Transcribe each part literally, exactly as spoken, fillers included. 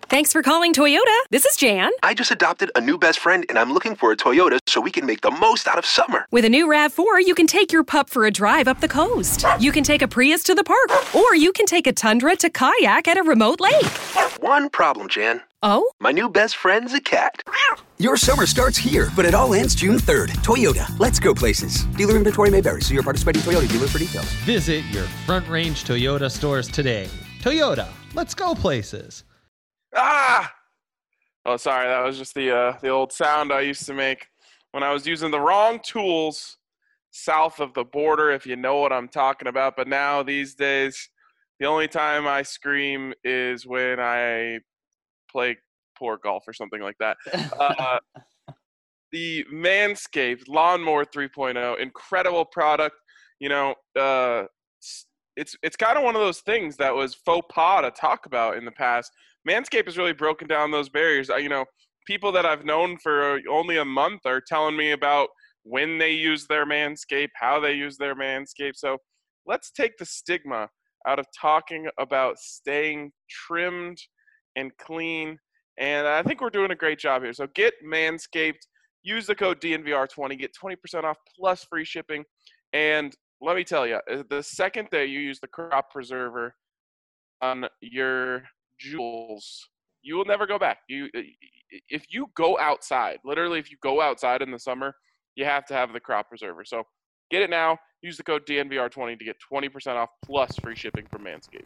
Thanks for calling Toyota. This is Jan. I just adopted a new best friend, and I'm looking for a Toyota so we can make the most out of summer. With a new RAV four, you can take your pup for a drive up the coast. You can take a Prius to the park, or you can take a Tundra to kayak at a remote lake. One problem, Jan. Oh? My new best friend's a cat. Your summer starts here, but it all ends June third. Toyota, let's go places. Dealer inventory may vary. See your participating Toyota dealer for details. Visit your Front Range Toyota stores today. Toyota, let's go places. Ah! Oh, sorry. That was just the uh, the old sound I used to make when I was using the wrong tools south of the border, if you know what I'm talking about. But now, these days, the only time I scream is when I play poor golf or something like that. Uh, the Manscaped Lawnmower three point oh, incredible product. You know, uh, it's it's kind of one of those things that was faux pas to talk about in the past. Manscaped has really broken down those barriers. You know, people that I've known for only a month are telling me about when they use their Manscaped, how they use their Manscaped. So let's take the stigma out of talking about staying trimmed and clean. And I think we're doing a great job here. So get Manscaped, use the code D N V R twenty, get twenty percent off plus free shipping. And let me tell you, the second that you use the crop preserver on your jewels, you will never go back. You, if you go outside, literally, if you go outside in the summer, you have to have the crop preserver. So get it now. Use the code D N V R twenty to get twenty percent off plus free shipping from Manscaped.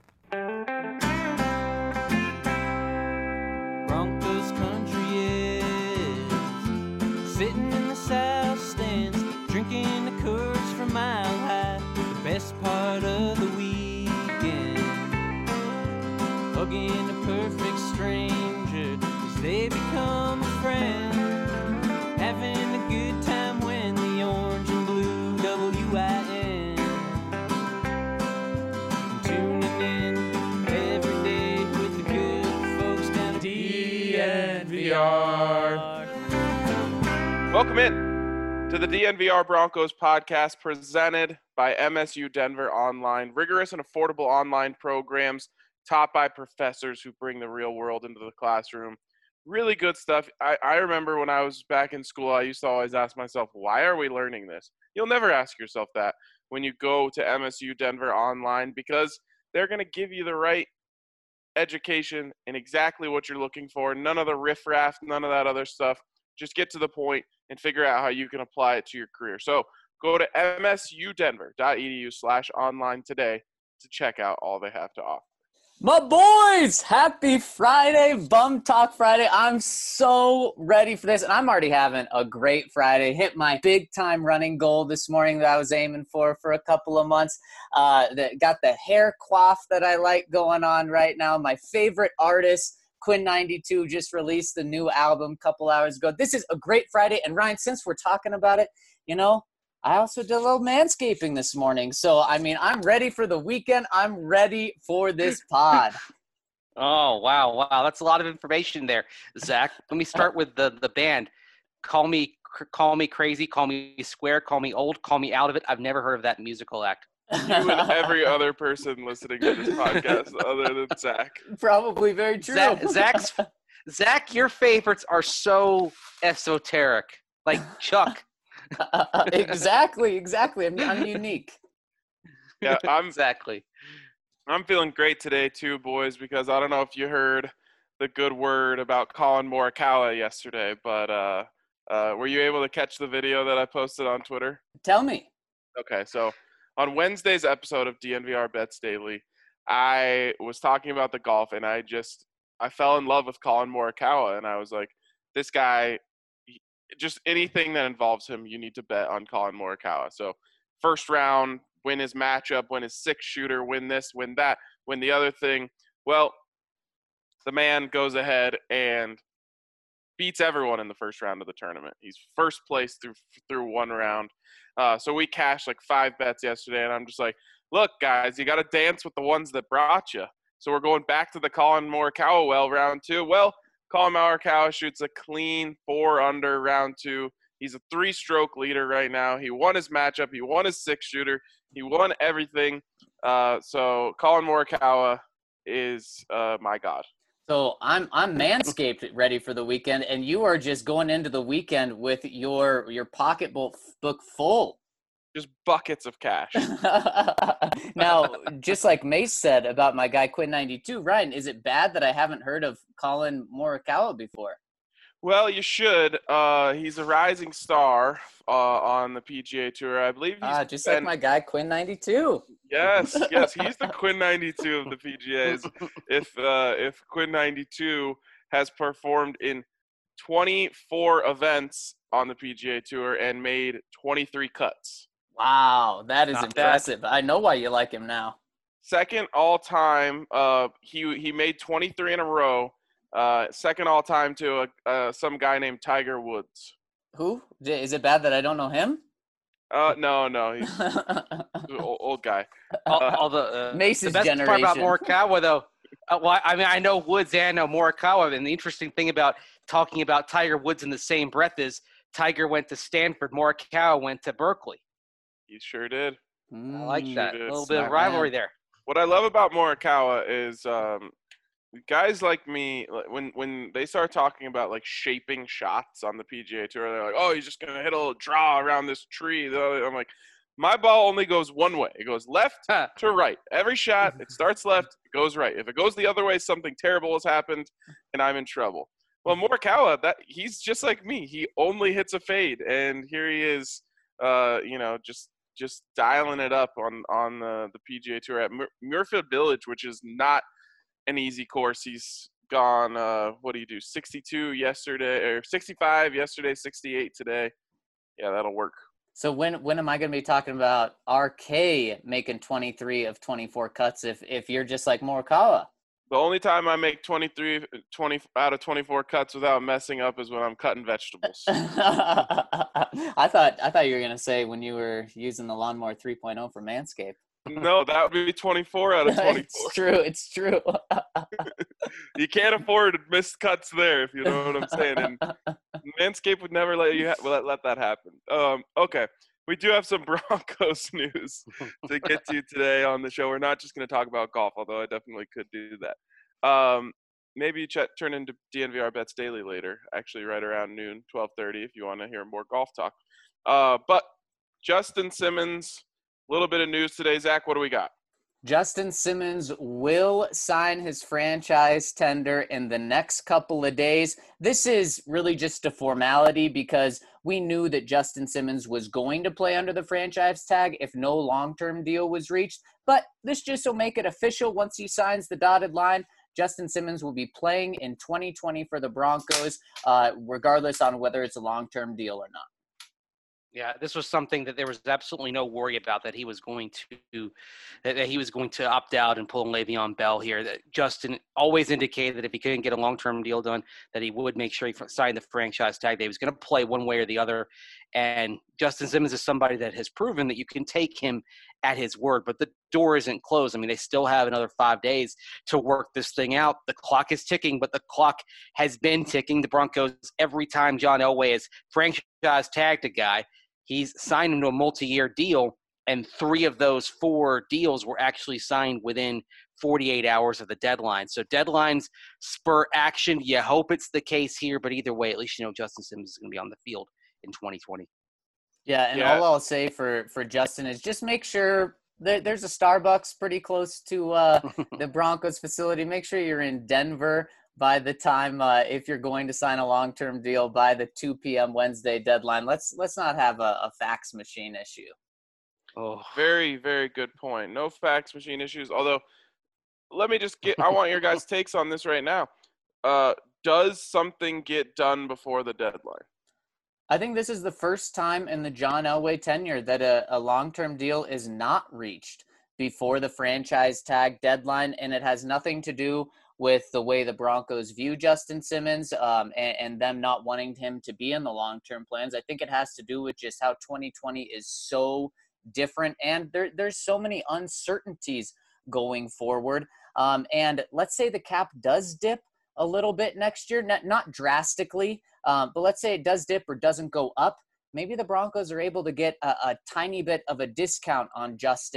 Broncos country is sitting in the south stands, drinking the Coors from Mile High. The best part of the weekend, hugging a perfect stranger as they become a friend, having a good time when the orange and blue W I N, tuning in every day with the good folks down at D N V R. Welcome in to the D N V R Broncos podcast presented by M S U Denver Online. Rigorous and affordable online programs taught by professors who bring the real world into the classroom. Really good stuff. I, I remember when I was back in school, I used to always ask myself, why are we learning this? You'll never ask yourself that when you go to M S U Denver Online, because they're going to give you the right education and exactly what you're looking for. None of the riffraff, none of that other stuff. Just get to the point and figure out how you can apply it to your career. So go to msudenver.edu slash online today to check out all they have to offer. My boys, happy Friday, Bum Talk Friday. I'm so ready for this, and I'm already having a great Friday. Hit my big-time running goal this morning that I was aiming for for a couple of months. Uh, that got the hair coif that I like going on right now. My favorite artist, Quinn ninety-two, just released a new album a couple hours ago. This is a great Friday, and Ryan, since we're talking about it, you know, I also did a little manscaping this morning. So, I mean, I'm ready for the weekend. I'm ready for this pod. Oh, wow. Wow. That's a lot of information there, Zach. Let me start with the, the band. Call me, call me crazy, call me square, call me old, call me out of it. I've never heard of that musical act. You and every other person listening to this podcast other than Zach. Probably very true. Zach, Zach's, Zach, your favorites are so esoteric. Like Chuck. exactly, exactly. I'm, I'm unique. Yeah, I'm exactly. I'm feeling great today too, boys, because I don't know if you heard the good word about Colin Morikawa yesterday, but uh, uh, were you able to catch the video that I posted on Twitter? Tell me. Okay, so on Wednesday's episode of D N V R Bets Daily, I was talking about the golf, and I just I fell in love with Colin Morikawa, and I was like, this guy. Just anything that involves him, you need to bet on Colin Morikawa. So first round, win his matchup, win his six shooter, win this, win that, win the other thing. Well, the man goes ahead and beats everyone in the first round of the tournament. He's first place through through one round. Uh, so we cashed like five bets yesterday, and I'm just like, look, guys, you got to dance with the ones that brought you. So we're going back to the Colin Morikawa well round two. Well, Colin Morikawa shoots a clean four under round two. He's a three-stroke leader right now. He won his matchup. He won his six-shooter. He won everything. Uh, so Colin Morikawa is uh, my god. So I'm I'm manscaped ready for the weekend, and you are just going into the weekend with your your pocketbook book full. Just buckets of cash. Now, just like Mace said about my guy Quinn ninety-two, Ryan, is it bad that I haven't heard of Colin Morikawa before? Well, you should. Uh, he's a rising star uh, on the P G A Tour. I believe he's Ah, just been, like my guy Quinn ninety-two. Yes, yes, he's the Quinn ninety-two of the P G As. If uh, if Quinn ninety-two has performed in twenty-four events on the P G A Tour and made twenty-three cuts. Wow, that is Not impressive. I know why you like him now. Second all time. Uh, he he made twenty-three in a row. Uh, second all time to a, uh, some guy named Tiger Woods. Who? Is it bad that I don't know him? Uh, no, no, he's an old, old guy. All, all the uh, Mace's the best part about generation. Morikawa, though. Uh, well, I mean, I know Woods and I know Morikawa, and the interesting thing about talking about Tiger Woods in the same breath is Tiger went to Stanford, Morikawa went to Berkeley. He sure did. I like Mm, that. Sure A did. little bit of Smart rivalry man. there. What I love about Morikawa is um, guys like me, like, when when they start talking about like shaping shots on the P G A Tour, they're like, "Oh, he's just gonna hit a little draw around this tree." I'm like, my ball only goes one way. It goes left Huh. to right. Every shot, it starts left, it goes right. If it goes the other way, something terrible has happened, and I'm in trouble. Well, Morikawa, that he's just like me. He only hits a fade, and here he is, uh, you know, just just dialing it up on on the, the P G A Tour at Mur- Muirfield Village, which is not an easy course. He's gone, uh, what do you do, sixty-two yesterday, or sixty-five yesterday, sixty-eight today. Yeah, that'll work. So when when am I going to be talking about R K making twenty-three of twenty-four cuts if if you're just like Morikawa? The only time I make twenty-three, twenty out of twenty-four cuts without messing up is when I'm cutting vegetables. I thought I thought you were going to say when you were using the lawnmower three point oh for Manscaped. No, that would be twenty-four out of twenty-four. It's true. It's true. You can't afford missed cuts there, if you know what I'm saying. And Manscaped would never let you ha- let, let that happen. Um, okay, we do have some Broncos news to get to today on the show. We're not just going to talk about golf, although I definitely could do that. Um, maybe ch- turn into D N V R Bets Daily later, actually right around noon, twelve thirty, if you want to hear more golf talk. Uh, but Justin Simmons, a little bit of news today. Zach, what do we got? Justin Simmons will sign his franchise tender in the next couple of days. This is really just a formality because we knew that Justin Simmons was going to play under the franchise tag if no long-term deal was reached. But this just will make it official. Once he signs the dotted line, Justin Simmons will be playing in twenty twenty for the Broncos, uh, regardless on whether it's a long-term deal or not. Yeah, this was something that there was absolutely no worry about, that he was going to that, that he was going to opt out and pull Le'Veon Bell here. That Justin always indicated that if he couldn't get a long-term deal done, that he would make sure he signed the franchise tag. That he was going to play one way or the other. And Justin Simmons is somebody that has proven that you can take him at his word, but the door isn't closed. I mean, they still have another five days to work this thing out. The clock is ticking, but the clock has been ticking. The Broncos, every time John Elway has franchise tagged a guy, he's signed him to a multi-year deal, and three of those four deals were actually signed within forty-eight hours of the deadline. So deadlines spur action. You hope it's the case here, but either way, at least you know Justin Simmons is going to be on the field in twenty twenty. Yeah, and Yeah. all I'll say for, for Justin is just make sure there, there's a Starbucks pretty close to uh, the Broncos facility. Make sure you're in Denver by the time uh, if you're going to sign a long-term deal by the two p.m. Wednesday deadline. Let's let's not have a, a fax machine issue. Oh, Very, very good point. No fax machine issues. Although, let me just get, I want your guys' takes on this right now. Uh, does something get done before the deadline? I think this is the first time in the John Elway tenure that a, a long-term deal is not reached before the franchise tag deadline, and it has nothing to do with the way the Broncos view Justin Simmons um, and, and them not wanting him to be in the long-term plans. I think it has to do with just how twenty twenty is so different, and there, there's so many uncertainties going forward. Um, and let's say the cap does dip a little bit next year, not, not drastically, um, but let's say it does dip or doesn't go up. Maybe the Broncos are able to get a, a tiny bit of a discount on Justin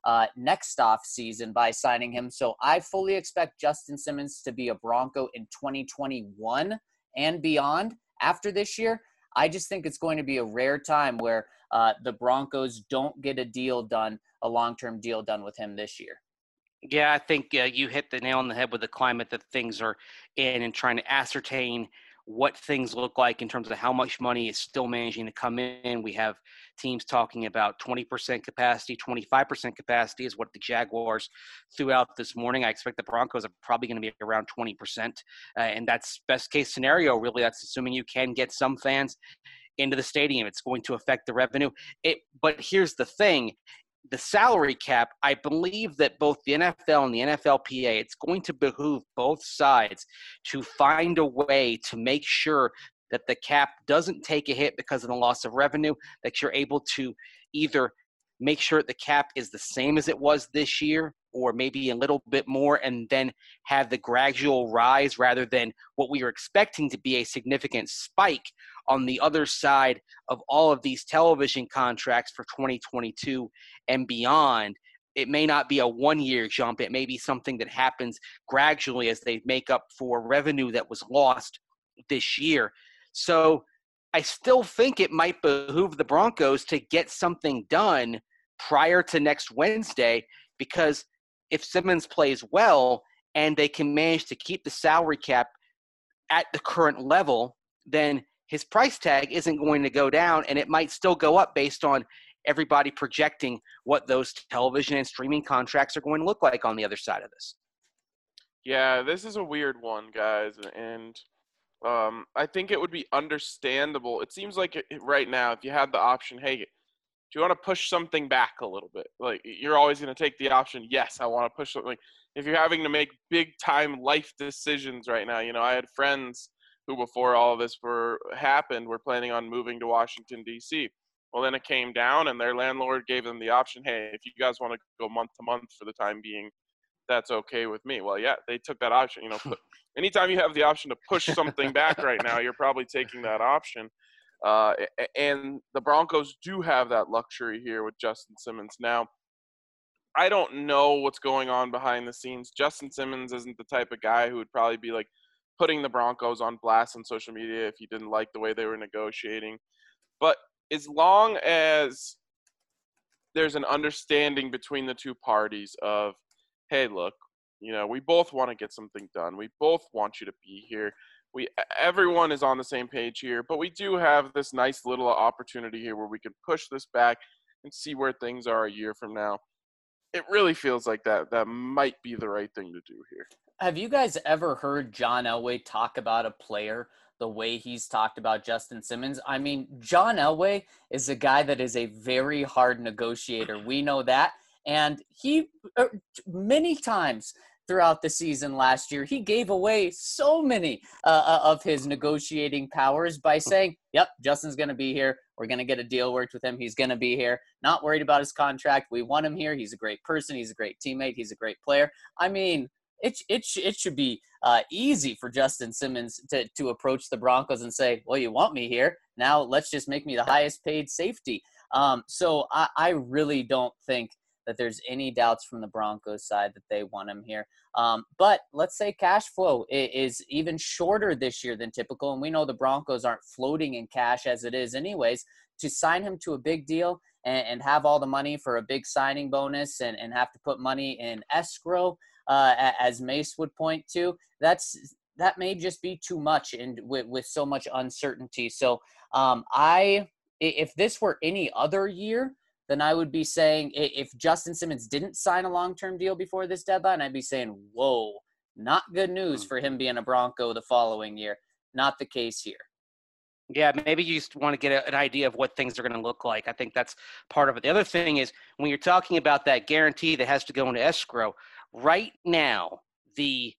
uh, next off season by signing him. So I fully expect Justin Simmons to be a Bronco in twenty twenty-one and beyond after this year. I just think it's going to be a rare time where uh, the Broncos don't get a deal done, a long-term deal done with him this year. Yeah, I think uh, you hit the nail on the head with the climate that things are in and trying to ascertain what things look like in terms of how much money is still managing to come in. We have teams talking about twenty percent capacity, twenty-five percent capacity is what the Jaguars threw out this morning. I expect the Broncos are probably going to be around twenty percent. Uh, and that's best case scenario, really. That's assuming you can get some fans into the stadium. It's going to affect the revenue. It, but here's the thing. The salary cap, I believe that both the N F L and the N F L P A, it's going to behoove both sides to find a way to make sure that the cap doesn't take a hit because of the loss of revenue, that you're able to either make sure the cap is the same as it was this year or maybe a little bit more and then have the gradual rise rather than what we are expecting to be a significant spike on the other side of all of these television contracts for twenty twenty-two and beyond. It may not be a one-year jump. It may be something that happens gradually as they make up for revenue that was lost this year. So I still think it might behoove the Broncos to get something done prior to next Wednesday, because if Simmons plays well and they can manage to keep the salary cap at the current level, then his price tag isn't going to go down, and it might still go up based on everybody projecting what those television and streaming contracts are going to look like on the other side of this. Yeah, this is a weird one, guys, and um, I think it would be understandable. It seems like it, right now, if you had the option, hey, do you want to push something back a little bit? Like, you're always going to take the option, yes, I want to push something. If you're having to make big-time life decisions right now, you know, I had friends who before all of this were happened were planning on moving to Washington, D C. Well, then it came down, and their landlord gave them the option, hey, if you guys want to go month to month for the time being, that's okay with me. Well, yeah, they took that option. You know, anytime you have the option to push something back right now, you're probably taking that option. Uh, and the Broncos do have that luxury here with Justin Simmons. Now, I don't know what's going on behind the scenes. Justin Simmons isn't the type of guy who would probably be like putting the Broncos on blast on social media if he didn't like the way they were negotiating. But as long as there's an understanding between the two parties of, hey, look, you know, we both want to get something done. We both want you to be here. We everyone is on the same page here, but we do have this nice little opportunity here where we can push this back and see where things are a year from now. It really feels like that that might be the right thing to do here. Have you guys ever heard John Elway talk about a player the way he's talked about Justin Simmons? I mean, John Elway is a guy that is a very hard negotiator. We know that. And he, uh, many times throughout the season last year, he gave away so many uh, of his negotiating powers by saying, yep, Justin's going to be here. We're going to get a deal worked with him. He's going to be here. Not worried about his contract. We want him here. He's a great person. He's a great teammate. He's a great player. I mean, it, it, it should be uh, easy for Justin Simmons to, to approach the Broncos and say, well, you want me here. Now let's just make me the highest paid safety. Um, so I, I really don't think that there's any doubts from the Broncos side that they want him here. Um, but let's say cash flow is even shorter this year than typical, and we know the Broncos aren't floating in cash as it is anyways. To sign him to a big deal and, and have all the money for a big signing bonus and, and have to put money in escrow, uh, as Mace would point to, that's that may just be too much and with, with so much uncertainty. So um, I, if this were any other year, then I would be saying if Justin Simmons didn't sign a long-term deal before this deadline, I'd be saying, whoa, not good news for him being a Bronco the following year. Not the case here. Yeah, maybe you just want to get a, an idea of what things are going to look like. I think that's part of it. The other thing is when you're talking about that guarantee that has to go into escrow, right now, the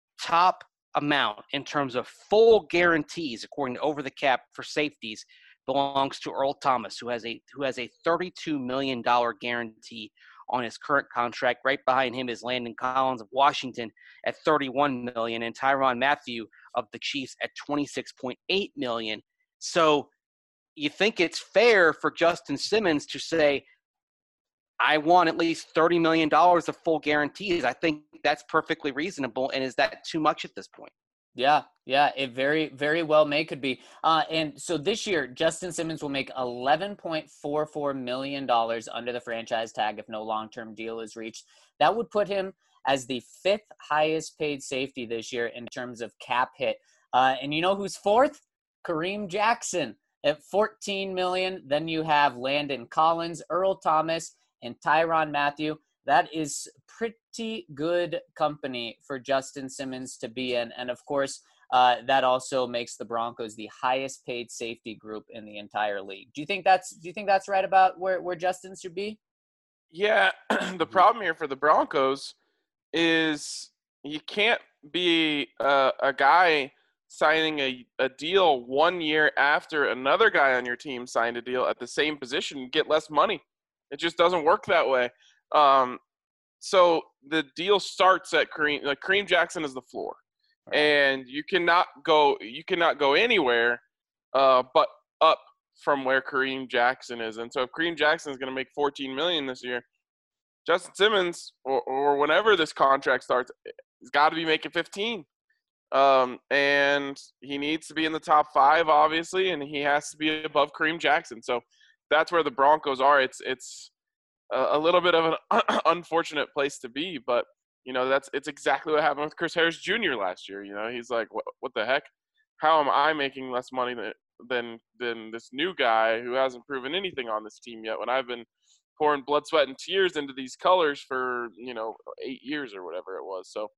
top amount in terms of full guarantees, according to Over the Cap for safeties, belongs to Earl Thomas, who has a who has a thirty-two million dollars guarantee on his current contract. Right behind him is Landon Collins of Washington at thirty-one million dollars and Tyrann Mathieu of the Chiefs at twenty-six point eight million dollars. So you think it's fair for Justin Simmons to say, I want at least thirty million dollars of full guarantees. I think that's perfectly reasonable. And is that too much at this point? Yeah, yeah, it very, very well may could be. Uh, and so this year, Justin Simmons will make eleven point four four million dollars under the franchise tag if no long-term deal is reached. That would put him as the fifth highest paid safety this year in terms of cap hit. Uh, and you know who's fourth? Kareem Jackson at fourteen million dollars. Then you have Landon Collins, Earl Thomas, and Tyrann Mathieu. That is pretty good company for Justin Simmons to be in. And of course, uh, that also makes the Broncos the highest paid safety group in the entire league. Do you think that's, do you think that's right about where, where Justin should be? Yeah. The problem here for the Broncos is you can't be a, a guy signing a, a deal one year after another guy on your team signed a deal at the same position and get less money. It just doesn't work that way. Um, so the deal starts at Kareem. Like Kareem Jackson is the floor, right, and you cannot go. You cannot go anywhere, uh, but up from where Kareem Jackson is. And so if Kareem Jackson is going to make fourteen million dollars this year, Justin Simmons or, or whenever this contract starts, he's got to be making fifteen. Um, and he needs to be in the top five, obviously, and he has to be above Kareem Jackson. So that's where the Broncos are. It's it's a little bit of an unfortunate place to be, but you know that's it's exactly what happened with Chris Harris Junior last year. You know, he's like, what, what the heck? How am I making less money than than than this new guy who hasn't proven anything on this team yet? When I've been pouring blood, sweat, and tears into these colors for you know eight years or whatever it was. So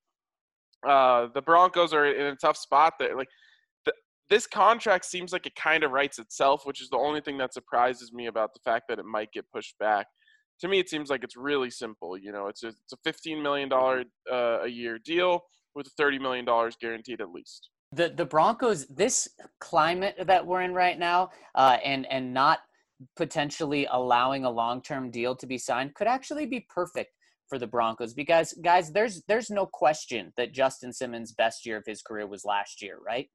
uh, the Broncos are in a tough spot. That like the, this contract seems like it kind of writes itself, which is the only thing that surprises me about the fact that it might get pushed back. To me, it seems like it's really simple. You know, it's a, it's a fifteen million dollars uh, a year deal with thirty million dollars guaranteed at least. The the Broncos, this climate that we're in right now, uh, and and not potentially allowing a long-term deal to be signed could actually be perfect for the Broncos because, guys, there's there's no question that Justin Simmons' best year of his career was last year, right?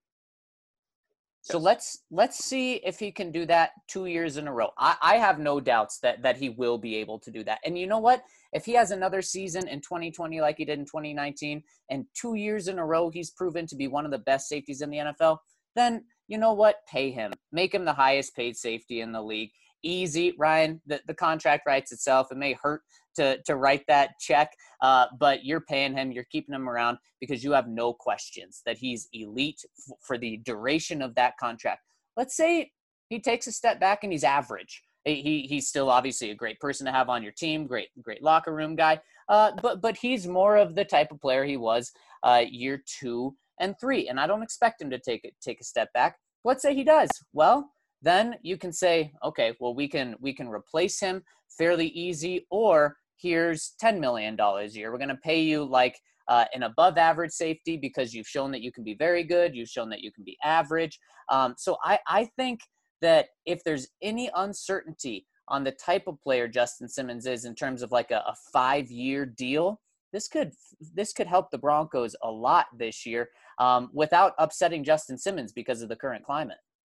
So yes. let's let's see if he can do that two years in a row. I, I have no doubts that that he will be able to do that. And you know what? If he has another season in twenty twenty like he did in twenty nineteen, and two years in a row he's proven to be one of the best safeties in the N F L, then you know what? Pay him. Make him the highest paid safety in the league. Easy, Ryan. The, the contract writes itself. It may hurt to to write that check, uh, but you're paying him. You're keeping him around because you have no questions that he's elite f- for the duration of that contract. Let's say he takes a step back and he's average. He he's still obviously a great person to have on your team, great great locker room guy. Uh, but but he's more of the type of player he was uh, year two and three, and I don't expect him to take a, take a step back. Let's say he does. Well, then you can say, okay, well we can we can replace him fairly easy, or here's ten million dollars a year. We're going to pay you like uh, an above average safety because you've shown that you can be very good. You've shown that you can be average. Um, so I, I think that if there's any uncertainty on the type of player Justin Simmons is in terms of like a, a five-year deal, this could this could help the Broncos a lot this year um, without upsetting Justin Simmons because of the current climate.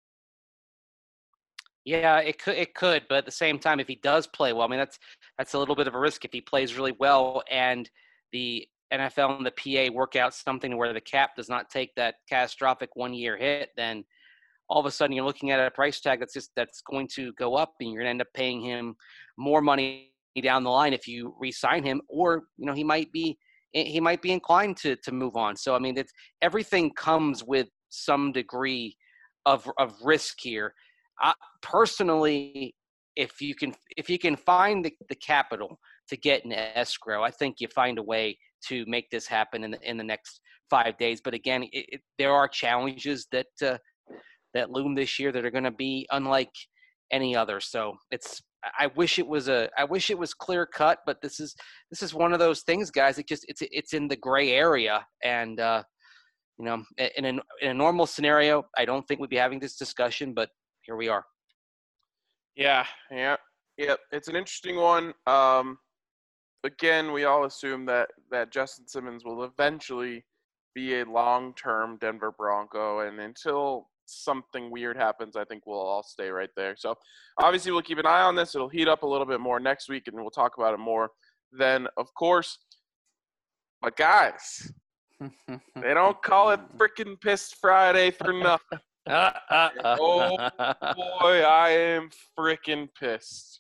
Yeah, it could, it could, but at the same time, if he does play well, I mean, that's that's a little bit of a risk if he plays really well and the N F L and the P A work out something where the cap does not take that catastrophic one-year hit, then all of a sudden you're looking at a price tag that's just that's going to go up, and you're going to end up paying him more money down the line if you re-sign him, or you know he might be he might be inclined to to move on. So I mean, it's everything comes with some degree of of risk here. I, personally, if you can if you can find the, the capital to get an escrow, I think you find a way to make this happen in the in the next five days. But again, it, it, there are challenges that uh, that loom this year that are going to be unlike any other. So it's I wish it was a I wish it was clear cut, but this is this is one of those things, guys. It just it's it's in the gray area, and uh, you know, in a, in a normal scenario, I don't think we'd be having this discussion, but here we are. Yeah, yeah, yeah. It's an interesting one. Um, again, we all assume that, that Justin Simmons will eventually be a long-term Denver Bronco, and until something weird happens, I think we'll all stay right there. So obviously we'll keep an eye on this. It'll heat up a little bit more next week, and we'll talk about it more then, of course. But guys, they don't call it freaking Pissed Friday for nothing. Uh, uh, uh. Oh boy, I am freaking pissed.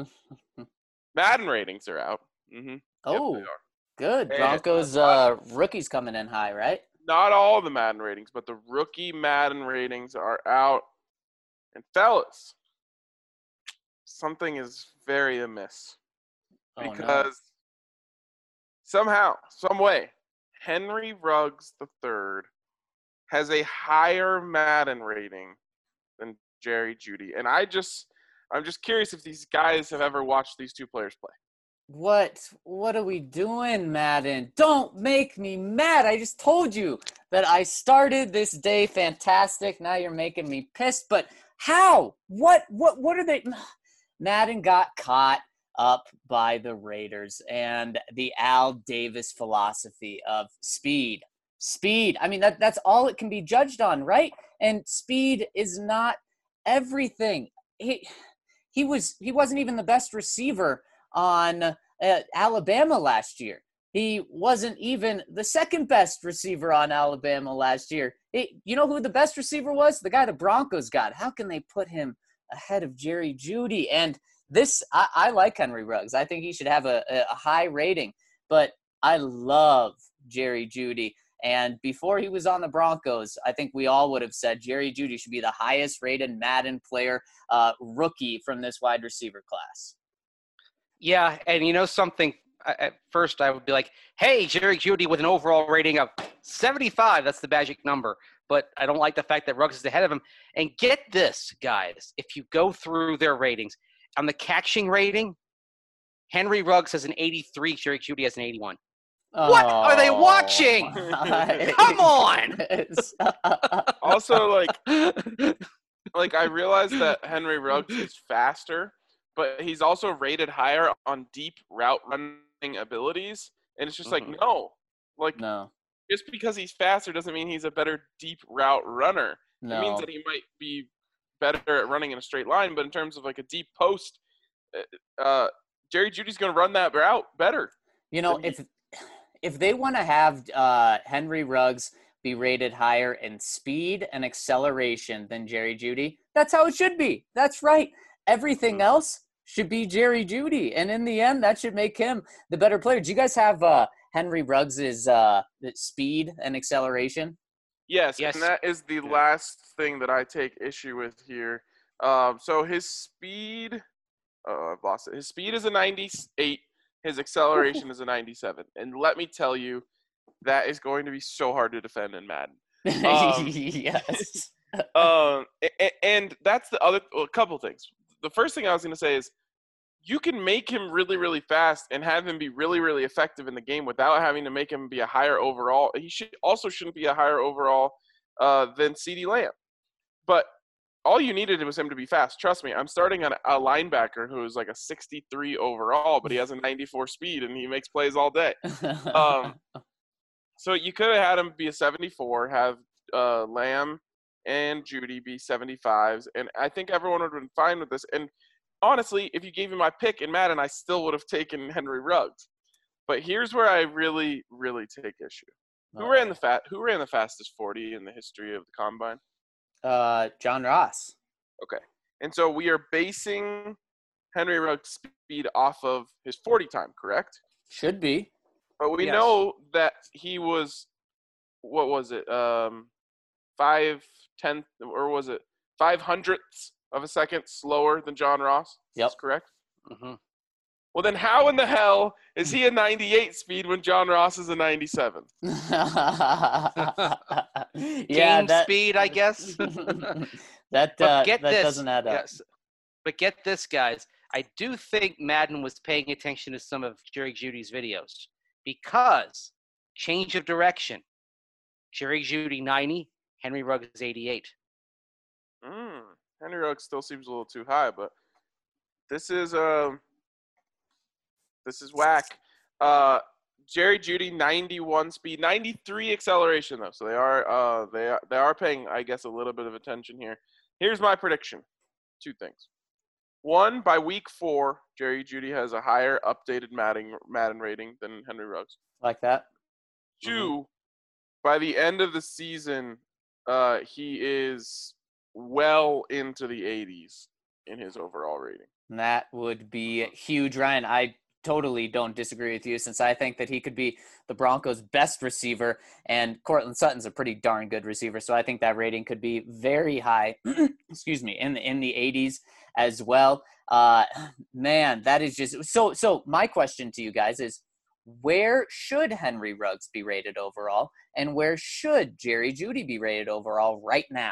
Madden ratings are out. Mm-hmm. Oh, yep, good. And Broncos uh, rookies coming in high, right? Not all the Madden ratings, but the rookie Madden ratings are out. And fellas, something is very amiss. Oh, Because no. somehow, some way, Henry Ruggs the third has a higher Madden rating than Jerry Jeudy. And I just, I'm just curious if these guys have ever watched these two players play. What? What are we doing, Madden? Don't make me mad. I just told you that I started this day fantastic. Now you're making me pissed. But how? What? What? What are they? Madden got caught up by the Raiders and the Al Davis philosophy of speed. Speed. I mean, that that's all it can be judged on, right? And speed is not everything. He he was he wasn't even the best receiver on uh, Alabama last year. He wasn't even the second best receiver on Alabama last year. It, you know who the best receiver was? The guy the Broncos got. How can they put him ahead of Jerry Jeudy? And this, I, I like Henry Ruggs. I think he should have a, a high rating, but I love Jerry Jeudy. And before he was on the Broncos, I think we all would have said Jerry Jeudy should be the highest rated Madden player uh, rookie from this wide receiver class. Yeah, and you know something? At first, I would be like, hey, Jerry Jeudy with an overall rating of seventy-five. That's the magic number. But I don't like the fact that Ruggs is ahead of him. And get this, guys. If you go through their ratings, on the catching rating, Henry Ruggs has an eighty-three. Jerry Jeudy has an eighty-one. Oh, what are they watching? Come on. Also, like, like I realize that Henry Ruggs is faster, but he's also rated higher on deep route running abilities. And it's just Mm-hmm. like, no. Like, No. just because he's faster doesn't mean he's a better deep route runner. No. It means that he might be better at running in a straight line, but in terms of like a deep post, uh, Jerry Jeudy's going to run that route better. You know, if if they want to have uh, Henry Ruggs be rated higher in speed and acceleration than Jerry Jeudy, that's how it should be. That's right. Everything else should be Jerry Jeudy, and in the end, that should make him the better player. Do you guys have uh, Henry Ruggs' uh, speed and acceleration? Yes, Yes. and that is the last thing that I take issue with here. Um, so his speed, oh, I've lost it. His speed is a ninety-eight. His acceleration is a ninety-seven. And let me tell you, that is going to be so hard to defend in Madden. Um, Yes. um, and, and that's the other well, a couple things. The first thing I was going to say is you can make him really, really fast and have him be really, really effective in the game without having to make him be a higher overall. He should also shouldn't be a higher overall uh, than CeeDee Lamb. But all you needed was him to be fast. Trust me, I'm starting on a linebacker who is like a sixty-three overall, but he has a ninety-four speed and he makes plays all day. Um, so you could have had him be a seventy-four, have uh, Lamb and Jeudy be seventy-fives, and I think everyone would have been fine with this. And honestly, if you gave me my pick in Madden, I still would have taken Henry Ruggs. But here's where I really, really take issue. Who Oh. ran the fat? Who ran the fastest forty in the history of the combine? Uh, John Ross. Okay, and so we are basing Henry Ruggs' speed off of his forty time, correct? Should be. But we Yes. know that he was, what was it? Um, five tenth, or was it five hundredths of a second slower than John Ross? Yep. That's correct. Mm-hmm. Well, then how in the hell is he a ninety-eight speed when John Ross is a ninety-seven? Yeah, Game that speed, I guess. that But uh, get that this. doesn't add up. Yes. But get this, guys. I do think Madden was paying attention to some of Jerry Jeudy's videos because change of direction. Jerry Jeudy ninety, Henry Ruggs eighty-eight. Mm, Henry Ruggs still seems a little too high, but this is um, this is whack. Uh, Jerry Jeudy, ninety-one speed, ninety-three acceleration though. So they are uh they are they are paying, I guess, a little bit of attention here. Here's my prediction. Two things. One, by week four, Jerry Jeudy has a higher updated Madden Madden rating than Henry Ruggs. Like that. Two, Mm-hmm. by the end of the season, uh, he is well into the eighties in his overall rating. That would be huge, Ryan. I totally don't disagree with you, since I think that he could be the Broncos' best receiver, and Cortland Sutton's a pretty darn good receiver. So I think that rating could be very high, excuse me, in the, in the eighties as well. Uh, man, that is just so, so my question to you guys is, where should Henry Ruggs be rated overall, and where should Jerry Jeudy be rated overall right now?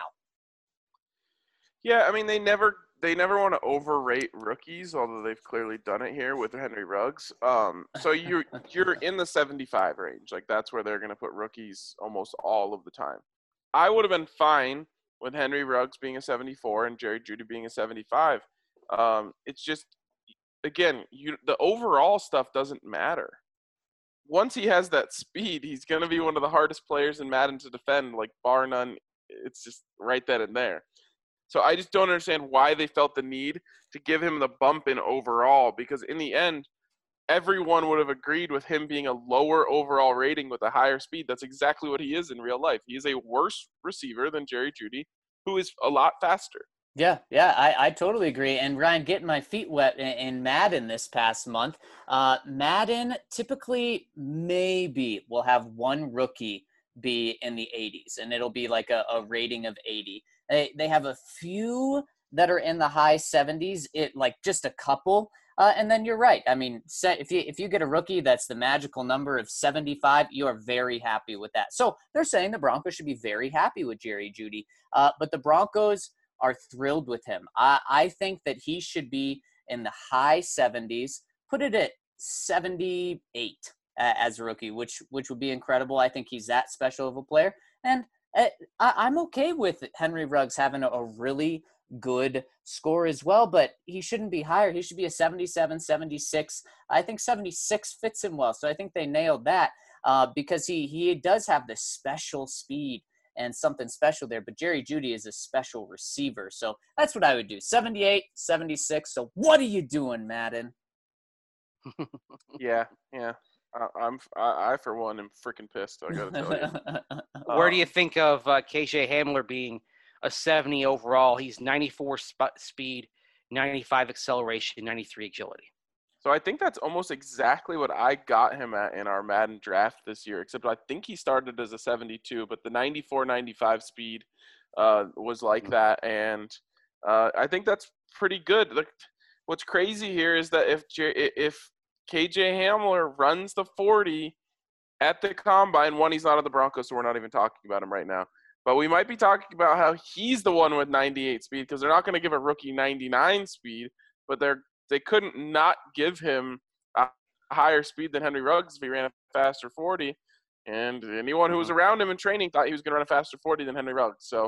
Yeah, I mean, they never they never want to overrate rookies, although they've clearly done it here with Henry Ruggs. Um, so you're you're in the seventy-five range, like that's where they're going to put rookies almost all of the time. I would have been fine with Henry Ruggs being a seventy-four and Jerry Jeudy being a seventy-five. Um, it's just, again, you the overall stuff doesn't matter. Once he has that speed, he's going to be one of the hardest players in Madden to defend, like bar none. It's just right then and there. So I just don't understand why they felt the need to give him the bump in overall, because in the end, everyone would have agreed with him being a lower overall rating with a higher speed. That's exactly what he is in real life. He is a worse receiver than Jerry Jeudy, who is a lot faster. Yeah, yeah, I, I totally agree. And Ryan, getting my feet wet in, in Madden this past month, uh, Madden typically maybe will have one rookie be in the eighties, and it'll be like a, a rating of eighty. They they have a few that are in the high seventies, it like just a couple. Uh, and then you're right. I mean, if you if you get a rookie that's the magical number of seventy-five, you are very happy with that. So they're saying the Broncos should be very happy with Jerry Jeudy. Uh, but the Broncos are thrilled with him. I, I think that he should be in the high seventies. Put it at seventy-eight uh, as a rookie, which which would be incredible. I think he's that special of a player. And uh, I, I'm okay with Henry Ruggs having a, a really good score as well, but he shouldn't be higher. He should be a seventy-seven, seventy-six. I think seventy-six fits him well. So I think they nailed that uh, because he he does have this special speed and something special there, but Jerry Jeudy is a special receiver. So that's what I would do. seventy-eight, seventy-six. So what are you doing, Madden? yeah, yeah. I, I'm I, I for one am freaking pissed. I gotta tell you. Where um, do you think of uh, K J Hamler being a seventy overall? He's ninety-four sp- speed, ninety-five acceleration, ninety-three agility. So I think that's almost exactly what I got him at in our Madden draft this year, except I think he started as a seventy-two, but the ninety-four, ninety-five speed uh, was like that, and uh, I think that's pretty good. Look, what's crazy here is that if J- if K J Hamler runs the forty at the Combine, one, he's not on the Broncos, so we're not even talking about him right now. But we might be talking about how he's the one with ninety-eight speed, because they're not going to give a rookie ninety-nine speed, but they're they couldn't not give him a higher speed than Henry Ruggs if he ran a faster forty. And anyone who was around him in training thought he was going to run a faster forty than Henry Ruggs. So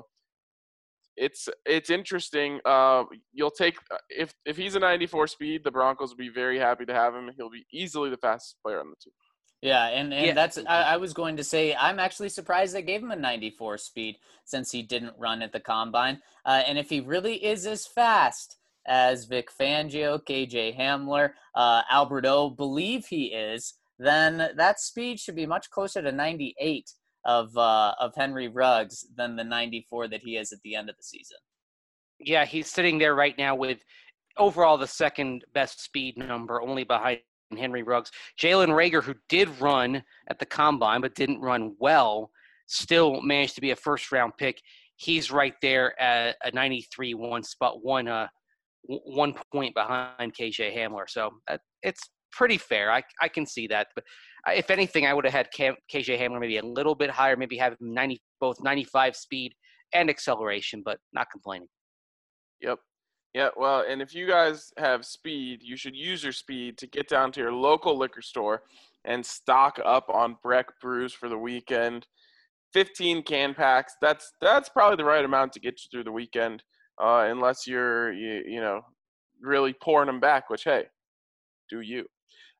it's it's interesting. Uh, you'll take if if he's a ninety-four speed, the Broncos will be very happy to have him. He'll be easily the fastest player on the team. Yeah, and, and Yeah. that's I, I was going to say I'm actually surprised they gave him a ninety-four speed since he didn't run at the Combine. Uh, and if he really is as fast as Vic Fangio, K J Hamler, uh, Albert O believe he is, then that speed should be much closer to ninety-eight of uh, of Henry Ruggs than the ninety-four that he is at the end of the season. Yeah, he's sitting there right now with overall the second best speed number, only behind Henry Ruggs. Jalen Reagor, who did run at the Combine but didn't run well, still managed to be a first-round pick. He's right there at a ninety-three, one spot, one uh, one point behind K J Hamler. So uh, it's pretty fair. I I can see that. But if anything, I would have had K J Hamler maybe a little bit higher, maybe have him ninety, both ninety-five speed and acceleration, but not complaining. Yep. Yeah, well, and if you guys have speed, you should use your speed to get down to your local liquor store and stock up on Breck brews for the weekend. fifteen can packs. That's that's probably the right amount to get you through the weekend, uh, unless you're you, you know really pouring them back. Which hey, do you?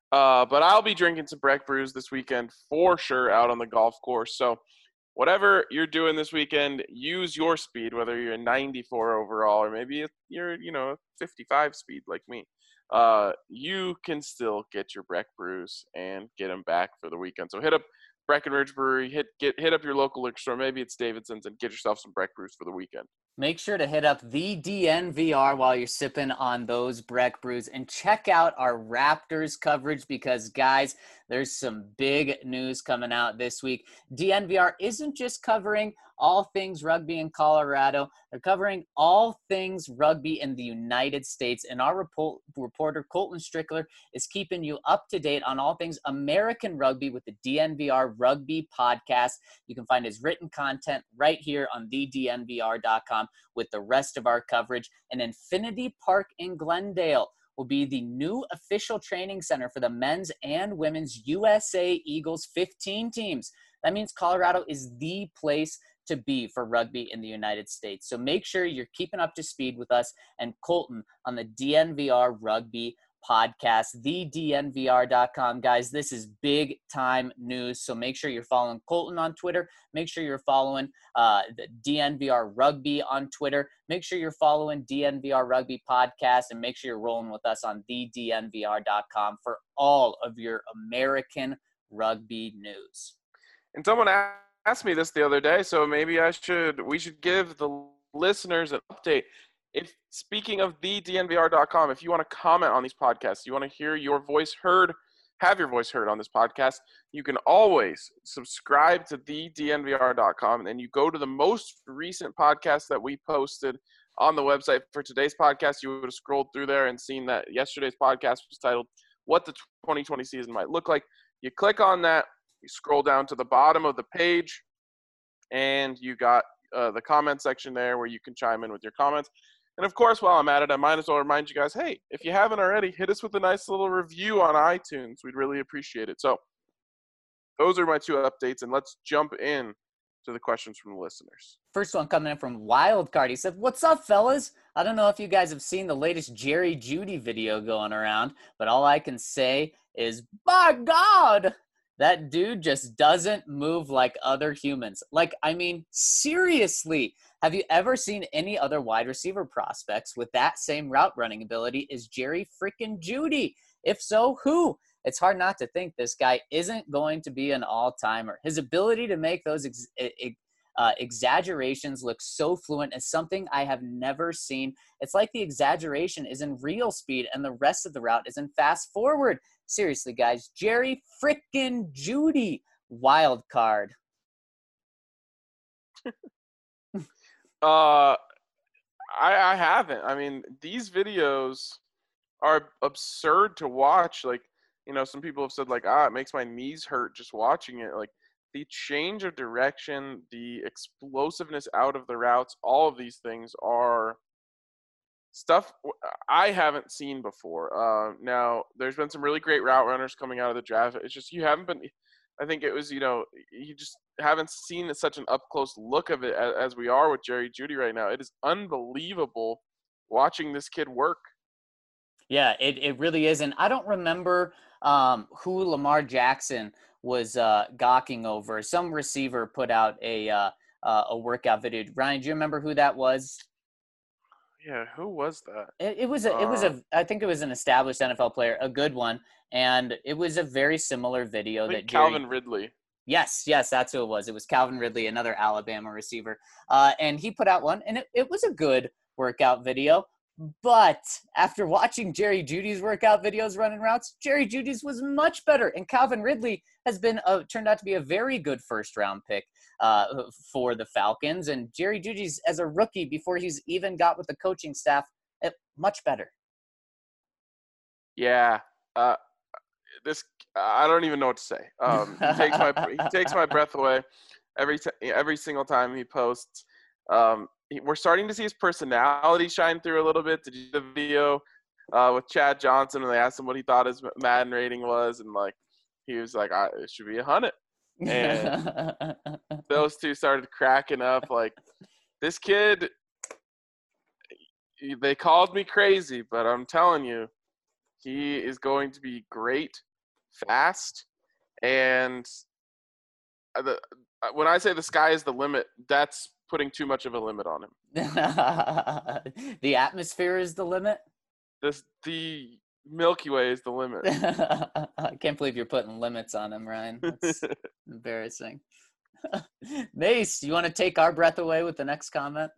Uh, but I'll be drinking some Breck Brews this weekend for sure out on the golf course. So whatever you're doing this weekend, use your speed, whether you're a ninety-four overall or maybe you're, you know, fifty-five speed like me. Uh, you can still get your Breck Brews and get them back for the weekend. So hit up Breckenridge Brewery, hit get hit up your local liquor store, maybe it's Davidson's, and get yourself some Breck Brews for the weekend. Make sure to hit up the D N V R while you're sipping on those Breck Brews and check out our Raptors coverage because, guys, there's some big news coming out this week. D N V R isn't just covering all things rugby in Colorado. They're covering all things rugby in the United States. And our report, reporter, Colton Strickler, is keeping you up to date on all things American rugby with the D N V R Rugby Podcast. You can find his written content right here on the D N V R dot com with the rest of our coverage. And Infinity Park in Glendale will be the new official training center for the men's and women's U S A Eagles fifteen teams. That means Colorado is the place to be for rugby in the United States. So make sure you're keeping up to speed with us and Colton on the D N V R Rugby Podcast, the D N V R dot com. Guys, this is big time news. So make sure you're following Colton on Twitter. Make sure you're following uh, the D N V R Rugby on Twitter. Make sure you're following D N V R Rugby Podcast, and make sure you're rolling with us on the D N V R dot com for all of your American rugby news. And someone asked me this the other day, so maybe I should we should give the listeners an update. If speaking of the D N V R dot com, if you want to comment on these podcasts, you want to hear your voice heard, have your voice heard on this podcast, you can always subscribe to the D N V R dot com, and then you go to the most recent podcast that we posted on the website for today's podcast. You would have scrolled through there and seen that yesterday's podcast was titled "What the twenty twenty Season Might Look Like." You click on that, you scroll down to the bottom of the page, and you got uh, the comment section there where you can chime in with your comments. And of course, while I'm at it, I might as well remind you guys, hey, if you haven't already, hit us with a nice little review on iTunes. We'd really appreciate it. So those are my two updates, and let's jump in to the questions from the listeners. First one coming in from Wildcard. He said, "What's up, fellas? I don't know if you guys have seen the latest Jerry Jeudy video going around, but all I can say is, by God, that dude just doesn't move like other humans. Like, I mean, seriously, have you ever seen any other wide receiver prospects with that same route running ability as Jerry freaking Jeudy? If so, who? It's hard not to think this guy isn't going to be an all-timer. His ability to make those ex- uh, exaggerations look so fluent is something I have never seen. It's like the exaggeration is in real speed and the rest of the route is in fast forward. Seriously, guys, Jerry freaking Jeudy, wild card." uh, I, I haven't. I mean, these videos are absurd to watch. Like, you know, some people have said, like, ah, it makes my knees hurt just watching it. Like, the change of direction, the explosiveness out of the routes, all of these things are stuff I haven't seen before. Uh, now, there's been some really great route runners coming out of the draft. It's just you haven't been – I think it was, you know, you just haven't seen such an up-close look of it as, as we are with Jerry Jeudy right now. It is unbelievable watching this kid work. Yeah, it, it really is. And I don't remember um, who Lamar Jackson was uh, gawking over. Some receiver put out a uh, uh, a workout video. Ryan, do you remember who that was? Yeah, who was that? It, it was a, it was a, I think it was an established N F L player, a good one, and it was a very similar video I think that Jerry, Calvin Ridley. Yes, yes, that's who it was. It was Calvin Ridley, another Alabama receiver, uh, and he put out one, and it, it was a good workout video. But after watching Jerry Jeudy's workout videos running routes, Jerry Jeudy's was much better, and Calvin Ridley has been a, turned out to be a very good first round pick uh, for the Falcons. And Jerry Jeudy's as a rookie before he's even got with the coaching staff, it, much better. Yeah, uh, this I don't even know what to say. Um, he takes my he takes my breath away every t- every single time he posts. Um, he, we're starting to see his personality shine through a little bit. Did you see the video uh, with Chad Johnson when they asked him what he thought his Madden rating was, and like he was like, I, "It should be a hundred." And those two started cracking up. Like, this kid, they called me crazy, but I'm telling you, he is going to be great fast. And the when I say the sky is the limit, that's putting too much of a limit on him. The atmosphere is the limit? This, the Milky Way is the limit. I can't believe you're putting limits on him, Ryan. That's embarrassing. Mace, you want to take our breath away with the next comment?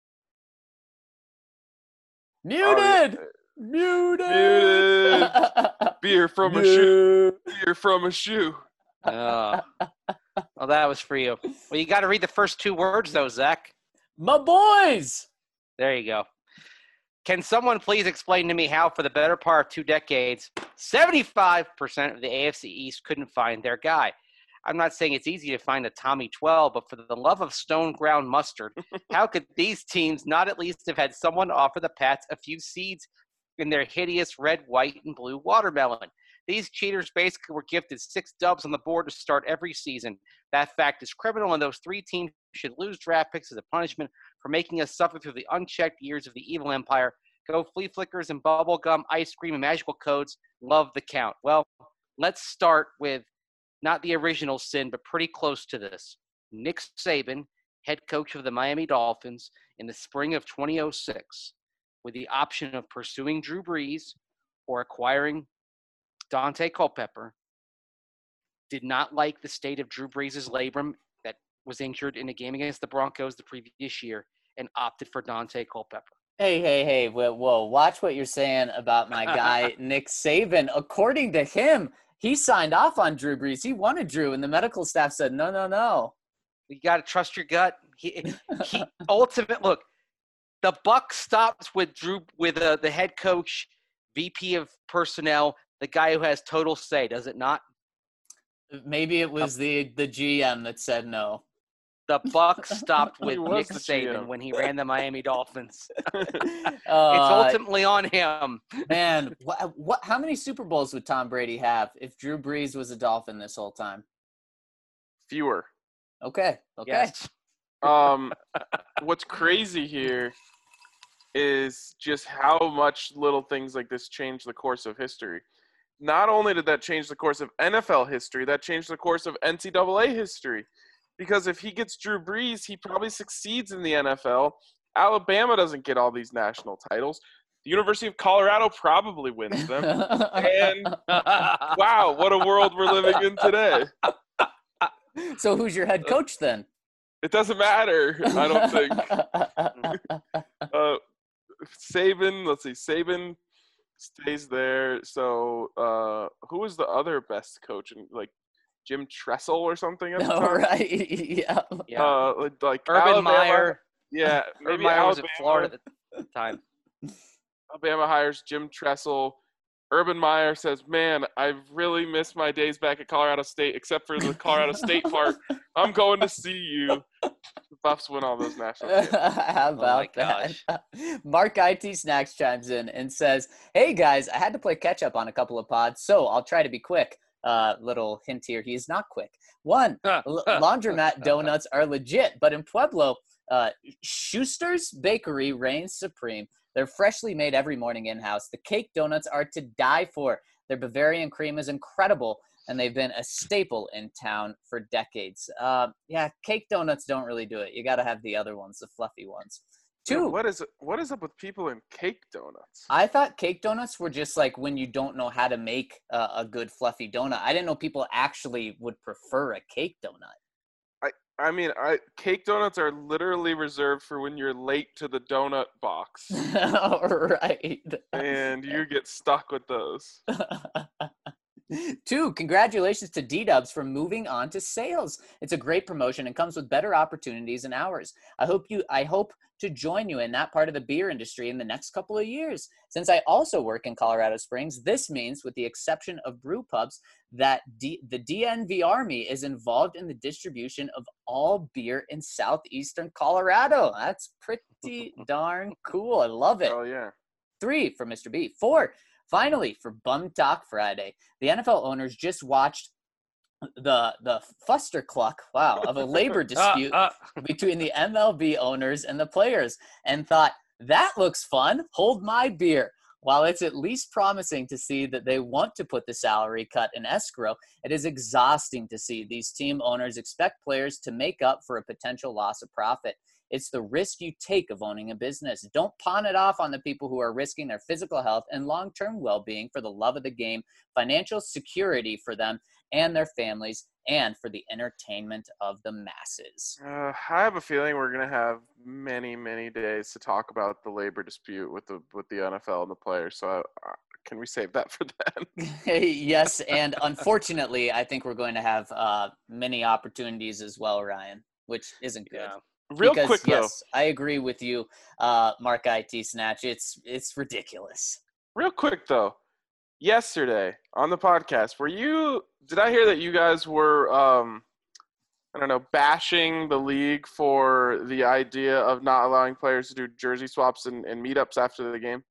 Muted! Oh, yeah. Muted! Muted! Beer from a shoe. Beer from a shoe. Oh. Well, that was for you. Well, you got to read the first two words, though, Zach. My boys! There you go. Can someone please explain to me how, for the better part of two decades, seventy-five percent of the A F C East couldn't find their guy? I'm not saying it's easy to find a Tommy twelve, but for the love of stone ground mustard, how could these teams not at least have had someone offer the Pats a few seeds in their hideous red, white, and blue watermelon? These cheaters basically were gifted six dubs on the board to start every season. That fact is criminal, and those three teams should lose draft picks as a punishment for making us suffer through the unchecked years of the evil empire. Go flea flickers and bubblegum, ice cream, and magical codes. Love the count. Well, let's start with not the original sin, but pretty close to this. Nick Saban, head coach of the Miami Dolphins, in the spring of twenty oh six, with the option of pursuing Drew Brees or acquiring Dante Culpepper, did not like the state of Drew Brees' labrum that was injured in a game against the Broncos the previous year and opted for Dante Culpepper. Hey, hey, hey, whoa, whoa, watch what you're saying about my guy, Nick Saban. According to him, he signed off on Drew Brees. He wanted Drew, and the medical staff said, no, no, no. You got to trust your gut. He, he ultimate look. The buck stops with Drew, with uh, the head coach, V P of personnel, the guy who has total say, does it not? Maybe it was the the G M that said no. The buck stopped with He was Nick the Saban G M. when he ran the Miami Dolphins. It's Uh, ultimately on him. man, what, what? How many Super Bowls would Tom Brady have if Drew Brees was a Dolphin this whole time? Fewer. Okay, okay. Yes. Um, what's crazy here is just how much little things like this change the course of history. Not only did that change the course of N F L history, that changed the course of N C double A history. Because if he gets Drew Brees, he probably succeeds in the N F L. Alabama doesn't get all these national titles. The University of Colorado probably wins them. And wow, what a world we're living in today. So who's your head coach then? It doesn't matter, I don't think. uh, Saban, let's see, Saban stays there. So uh, who was the other best coach? Like Jim Tressel or something at the No, time? right? Yeah. Yeah. Uh, like, like Urban Alabama, Meyer. Yeah, Urban maybe Meyer was Alabama, at Florida at the time. Alabama hires Jim Tressel. Urban Meyer says, man, I've really missed my days back at Colorado State, except for the Colorado State part. I'm going to see you. The Buffs win all those national championships. How about Oh my that? Mark I T Snacks chimes in and says, hey guys, I had to play catch up on a couple of pods, so I'll try to be quick. Uh, little hint here, he is not quick. One, l- laundromat donuts are legit, but in Pueblo, uh, Schuster's Bakery reigns supreme. They're freshly made every morning in-house. The cake donuts are to die for. Their Bavarian cream is incredible, and they've been a staple in town for decades. Uh, yeah, cake donuts don't really do it. You got to have the other ones, the fluffy ones. Two. What is what is up with people in cake donuts? I thought cake donuts were just like when you don't know how to make a, a good fluffy donut. I didn't know people actually would prefer a cake donut. I mean, I, cake donuts are literally reserved for when you're late to the donut box. Right. And you get stuck with those. Two, congratulations to D-Dubs for moving on to sales. It's a great promotion and comes with better opportunities and hours. I hope you I hope to join you in that part of the beer industry in the next couple of years. Since I also work in Colorado Springs, this means, with the exception of brew pubs, that D- the D N V Army is involved in the distribution of all beer in southeastern Colorado. That's pretty darn cool. I love it. Oh, yeah. Three, for Mister B. Four, finally, for Bum Talk Friday, the N F L owners just watched the the fustercluck, wow, of a labor dispute uh, uh. between the M L B owners and the players and thought, that looks fun. Hold my beer. While it's at least promising to see that they want to put the salary cut in escrow, it is exhausting to see these team owners expect players to make up for a potential loss of profit. It's the risk you take of owning a business. Don't pawn it off on the people who are risking their physical health and long-term well-being for the love of the game, financial security for them and their families, and for the entertainment of the masses. Uh, I have a feeling we're going to have many, many days to talk about the labor dispute with the with the N F L and the players. So uh, can we save that for then? Yes, and unfortunately, I think we're going to have uh, many opportunities as well, Ryan, which isn't good. Yeah. Real because, quick, though. Yes, I agree with you, uh, Mark I T Snatch. It's it's ridiculous. Real quick, though. Yesterday on the podcast, were you – did I hear that you guys were, um, I don't know, bashing the league for the idea of not allowing players to do jersey swaps and, and meetups after the game?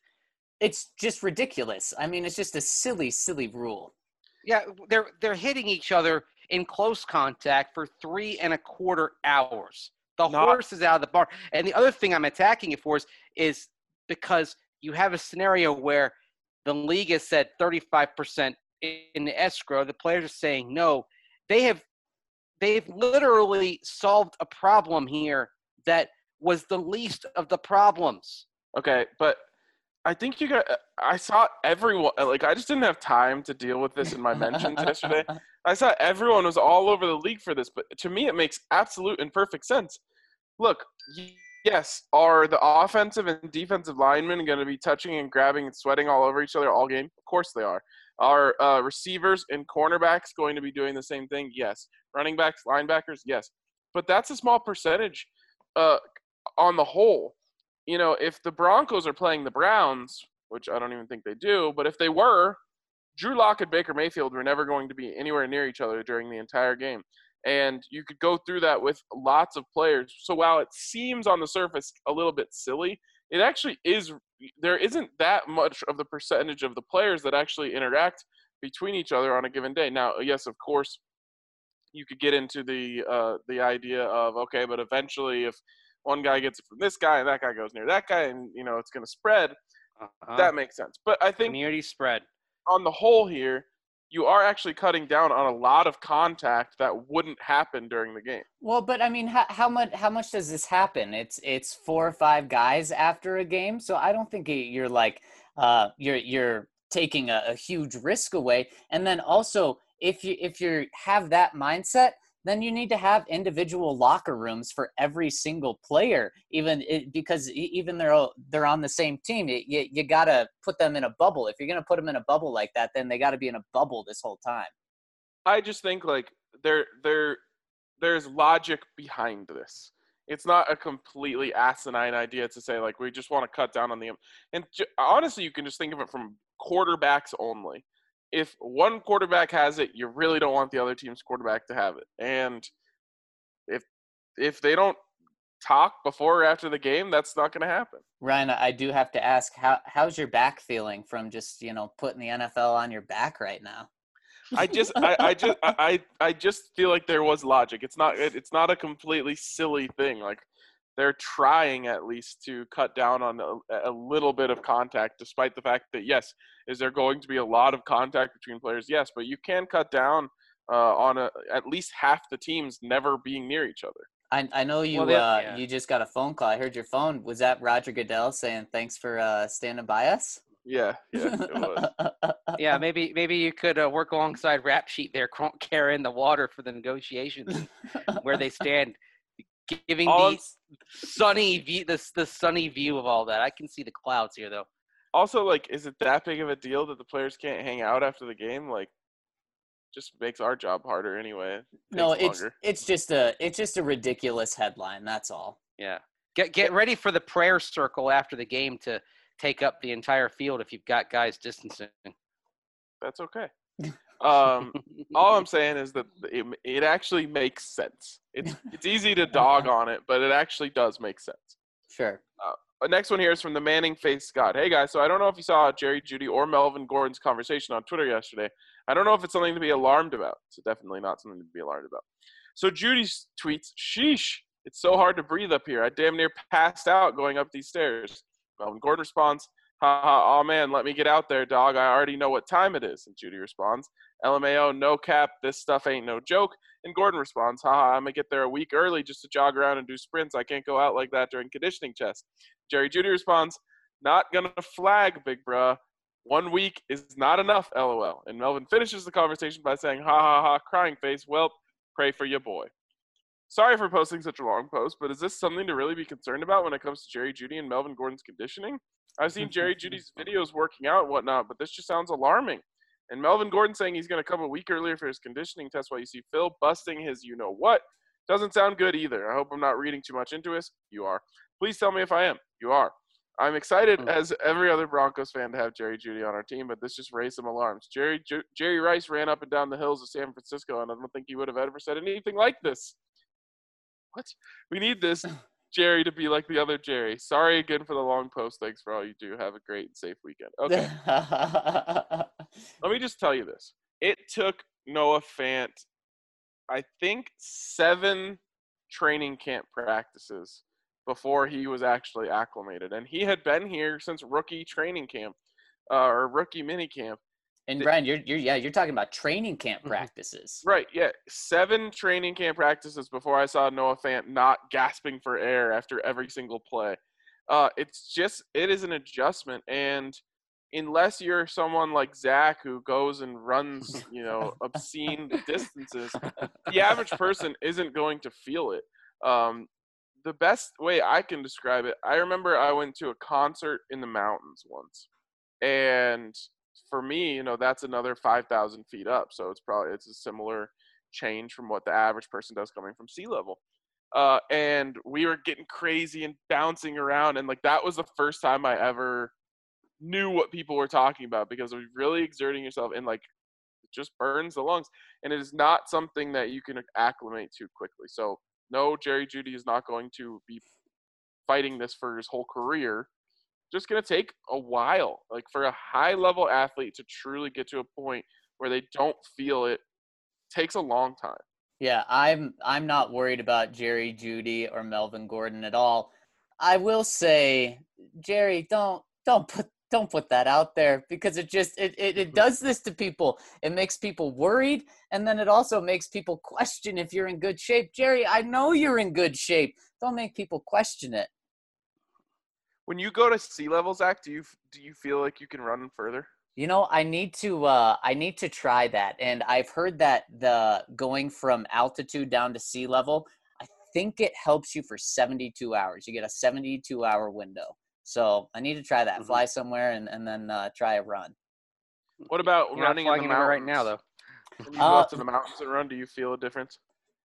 It's just ridiculous. I mean, it's just a silly, silly rule. Yeah, they're they're hitting each other in close contact for three and a quarter hours. The Not- horse is out of the barn. And the other thing I'm attacking it for is, is because you have a scenario where the league has said thirty-five percent in the escrow. The players are saying no. They have they've literally solved a problem here that was the least of the problems. Okay, but I think you got – I saw everyone – like, I just didn't have time to deal with this in my mentions yesterday. I saw everyone was all over the league for this, but to me it makes absolute and perfect sense. Look, yes, are the offensive and defensive linemen going to be touching and grabbing and sweating all over each other all game? Of course they are. Are uh, receivers and cornerbacks going to be doing the same thing? Yes. Running backs, linebackers? Yes. But that's a small percentage uh, on the whole. You know, if the Broncos are playing the Browns, which I don't even think they do, but if they were, Drew Lock and Baker Mayfield were never going to be anywhere near each other during the entire game. And you could go through that with lots of players. So while it seems on the surface a little bit silly, it actually is – there isn't that much of the percentage of the players that actually interact between each other on a given day. Now, yes, of course, you could get into the uh, the idea of, okay, but eventually if one guy gets it from this guy and that guy goes near that guy and, you know, it's going to spread, Uh-huh. that makes sense. But I think Community spread. on the whole here, you are actually cutting down on a lot of contact that wouldn't happen during the game. Well, but I mean, how, how much how much does this happen? It's it's four or five guys after a game, so I don't think you're like uh, you're you're taking a, a huge risk away. And then also, if you if you have that mindset, then you need to have individual locker rooms for every single player, even it, because even they're all, they're on the same team. You, you, you got to put them in a bubble. If you're going to put them in a bubble like that, then they got to be in a bubble this whole time. I just think like there there there's logic behind this. It's not a completely asinine idea to say like we just want to cut down on the and ju- honestly you can just think of it from quarterbacks only. If one quarterback has it, you really don't want the other team's quarterback to have it. And if if they don't talk before or after the game, that's not going to happen. Ryan, I do have to ask, how how's your back feeling from just, you know, putting the N F L on your back right now? I just I, I just I, I just feel like there was logic. It's not it, it's not a completely silly thing. Like they're trying at least to cut down on a, a little bit of contact, despite the fact that, yes, is there going to be a lot of contact between players? Yes, but you can cut down uh, on a, at least half the teams never being near each other. I I know you Well, they- uh, yeah. you just got a phone call. I heard your phone. Was that Roger Goodell saying thanks for uh, standing by us? Yeah, yeah, it was. Yeah, maybe maybe you could uh, work alongside Rap Sheet there, cr- carrying the water for the negotiations, where they stand, giving All the sunny view, the the sunny view of all that. I can see the clouds here, though. Also, like, is it that big of a deal that the players can't hang out after the game? Like, just makes our job harder anyway. It No, takes it's longer. it's just a it's just a ridiculous headline. That's all. Yeah, get get ready for the prayer circle after the game to take up the entire field if you've got guys distancing. That's okay. Um, all I'm saying is that it, it actually makes sense. It's it's easy to dog on it, but it actually does make sense. Sure. Uh, next one here is from the Manning Face Scott. Hey guys, so I don't know if you saw Jerry Jeudy or Melvin Gordon's conversation on Twitter yesterday. I don't know if it's something to be alarmed about. It's definitely not something to be alarmed about. So Judy tweets, "Sheesh, it's so hard to breathe up here. I damn near passed out going up these stairs." Melvin Gordon responds, Ha ha, oh man, let me get out there, dog. I already know what time it is. And Judy responds, L M A O, no cap, this stuff ain't no joke. And Gordon responds, haha, I'm going to get there a week early just to jog around and do sprints. I can't go out like that during conditioning tests. Jerry Judy responds, not going to flag, big bruh. One week is not enough, LOL. And Melvin finishes the conversation by saying, ha ha ha, crying face, well, pray for your boy. Sorry for posting such a long post, but is this something to really be concerned about when it comes to Jerry Judy and Melvin Gordon's conditioning? I've seen Jerry Judy's videos working out and whatnot, but this just sounds alarming. And Melvin Gordon saying he's going to come a week earlier for his conditioning test while you see Phil busting his you-know-what doesn't sound good either. I hope I'm not reading too much into this. You are. Please tell me if I am. You are. I'm excited, as every other Broncos fan, to have Jerry Judy on our team, but this just raised some alarms. Jerry Ju- Jerry Rice ran up and down the hills of San Francisco, and I don't think he would have ever said anything like this. What? We need this Jerry to be like the other Jerry. Sorry again for the long post. Thanks for all you do. Have a great and safe weekend. Okay. Let me just tell you this. It took Noah Fant, I think, seven training camp practices before he was actually acclimated. And he had been here since rookie training camp uh, or rookie mini camp. And Brian, you're you're yeah, you're talking about training camp practices. Right, yeah. Seven training camp practices before I saw Noah Fant not gasping for air after every single play. Uh, it's just, it is an adjustment. And unless you're someone like Zach who goes and runs, you know, obscene distances, the average person isn't going to feel it. Um, the best way I can describe it, I remember I went to a concert in the mountains once. And for me, you know, that's another five thousand feet up. So it's probably, it's a similar change from what the average person does coming from sea level. Uh, and we were getting crazy and bouncing around. And like, that was the first time I ever knew what people were talking about, because of really exerting yourself, and like, it just burns the lungs. And it is not something that you can acclimate to quickly. So no, Jerry Judy is not going to be fighting this for his whole career. Just going to take a while, like for a high level athlete to truly get to a point where they don't feel it takes a long time. Yeah, I'm I'm not worried about Jerry Judy or Melvin Gordon at all. I will say, Jerry, don't don't put don't put that out there, because it just it, it, it does this to people. It makes people worried, and then it also makes people question if you're in good shape. Jerry, I know you're in good shape. Don't make people question it. When you go to sea level, Zach, do you do you feel like you can run further? You know, I need to uh, I need to try that, and I've heard that the going from altitude down to sea level, I think it helps you for seventy-two hours. You get a seventy-two hour window, so I need to try that. Mm-hmm. Fly somewhere and and then uh, try a run. What about You're running not in the flying mountains right now, though? When you go Uh, up to the mountains and run, do you feel a difference?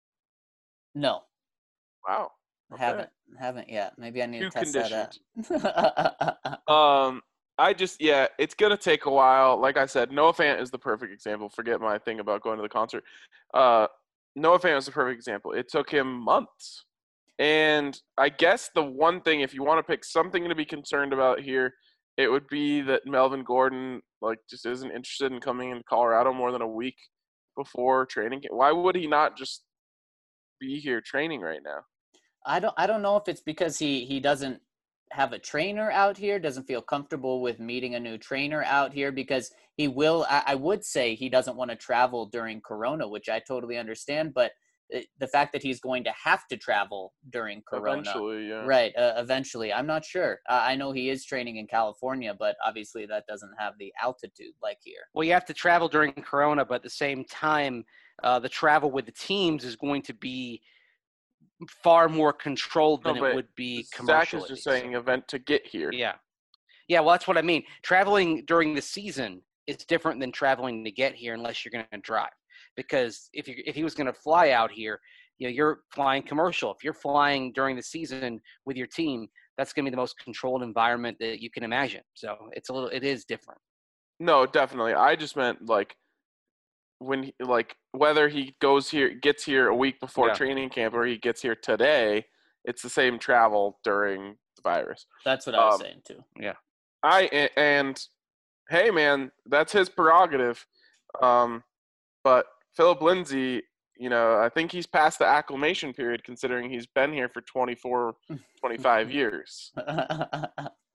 No, Wow. I Okay. haven't haven't yet. Maybe I need Too to test that out. Um, I just, yeah, it's going to take a while. Like I said, Noah Fant is the perfect example. Forget my thing about going to the concert. Uh, Noah Fant is the perfect example. It took him months. And I guess the one thing, if you want to pick something to be concerned about here, it would be that Melvin Gordon, like, just isn't interested in coming into Colorado more than a week before training. Why would he not just be here training right now? I don't I don't know if it's because he he doesn't have a trainer out here, doesn't feel comfortable with meeting a new trainer out here, because he will I, I would say he doesn't want to travel during Corona, which I totally understand, but it, the fact that he's going to have to travel during Corona, Eventually, yeah. right? Uh, eventually, I'm not sure. Uh, I know he is training in California, but obviously that doesn't have the altitude like here. Well, you have to travel during Corona, but at the same time, uh, the travel with the teams is going to be far more controlled than No, it but would be Zach commercially. is just saying event to get here. Yeah. Yeah, well, that's what I mean. Traveling during the season is different than traveling to get here unless you're going to drive. Because if you if he was going to fly out here, you know, you're flying commercial. If you're flying during the season with your team, that's going to be the most controlled environment that you can imagine. So it's a little, it is different. No, definitely. I just meant like when he, like whether he goes here, gets here a week before Yeah. training camp, or he gets here today, it's the same travel during the virus. That's what I was Um, saying too. I a- and hey, man, that's his prerogative. Um, but Philip Lindsay, you know, I think he's past the acclimation period, considering he's been here for twenty-four, twenty-five years.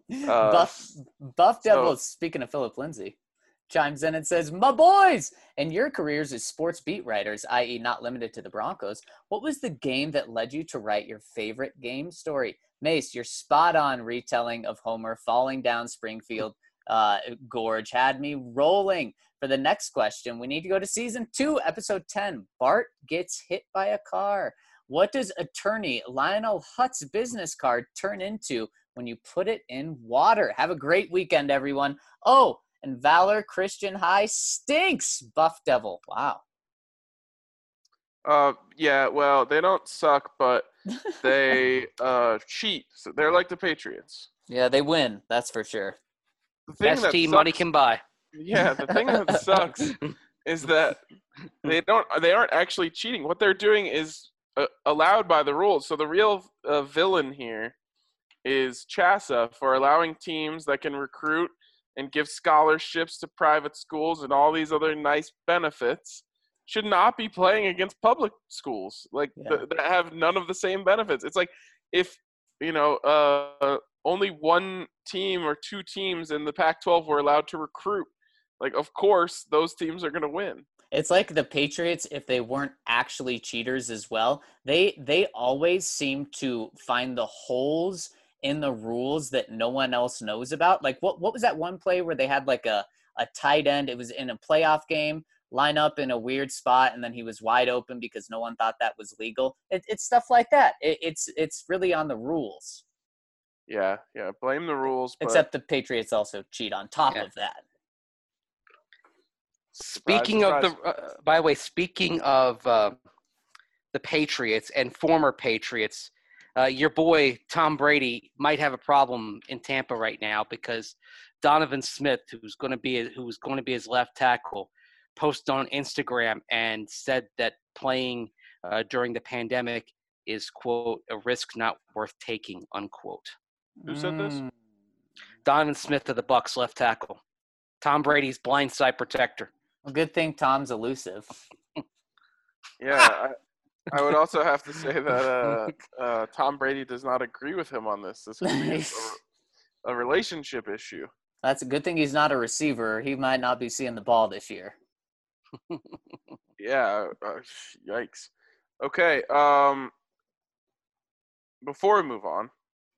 Uh, Buff Buff so- Devil, speaking of Philip Lindsay, chimes in and says, "My boys, in your careers as sports beat writers, that is not limited to the Broncos, what was the game that led you to write your favorite game story?" Mace, your spot-on retelling of Homer falling down Springfield uh, Gorge had me rolling. For the next question, we need to go to season two, episode ten. Bart gets hit by a car. What does attorney Lionel Hutt's business card turn into when you put it in water? Have a great weekend, everyone. Oh, and Valor Christian High stinks, Buff Devil. Wow. Uh, yeah, well, they don't suck, but they uh, cheat. So they're like the Patriots. Yeah, they win. That's for sure. The thing Best that team sucks, money can buy. Yeah, the thing that sucks is that they don't. They aren't actually cheating. What they're doing is uh, allowed by the rules. So the real uh, villain here is CHASA for allowing teams that can recruit and give scholarships to private schools and all these other nice benefits should not be playing against public schools like Yeah. th- that have none of the same benefits. It's like if, you know, uh, only one team or two teams in the Pac twelve were allowed to recruit. Like, of course, those teams are going to win. It's like the Patriots, if they weren't actually cheaters as well, they they always seem to find the holes in the rules that no one else knows about. Like what what was that one play where they had like a, a tight end? It was in a playoff game, line up in a weird spot, and then he was wide open because no one thought that was legal. It, it's stuff like that. It, it's it's really on the rules. Yeah, yeah. Blame the rules. But Except the Patriots also cheat on top Yeah. of that. Speaking Surprise, of the, uh, by the way, speaking of uh, the Patriots and former Patriots, uh, your boy Tom Brady might have a problem in Tampa right now because Donovan Smith, who's going to be who's going to be his left tackle, posted on Instagram and said that playing uh, during the pandemic is, quote, a risk not worth taking, unquote. Who said this? Mm. Donovan Smith of the Bucs left tackle. Tom Brady's blindside protector. Well, good thing Tom's elusive. Yeah, I, I would also have to say that uh, uh, Tom Brady does not agree with him on this. This could be a, a relationship issue. That's a good thing he's not a receiver. He might not be seeing the ball this year. Yeah, uh, yikes. Okay, um, before we move on,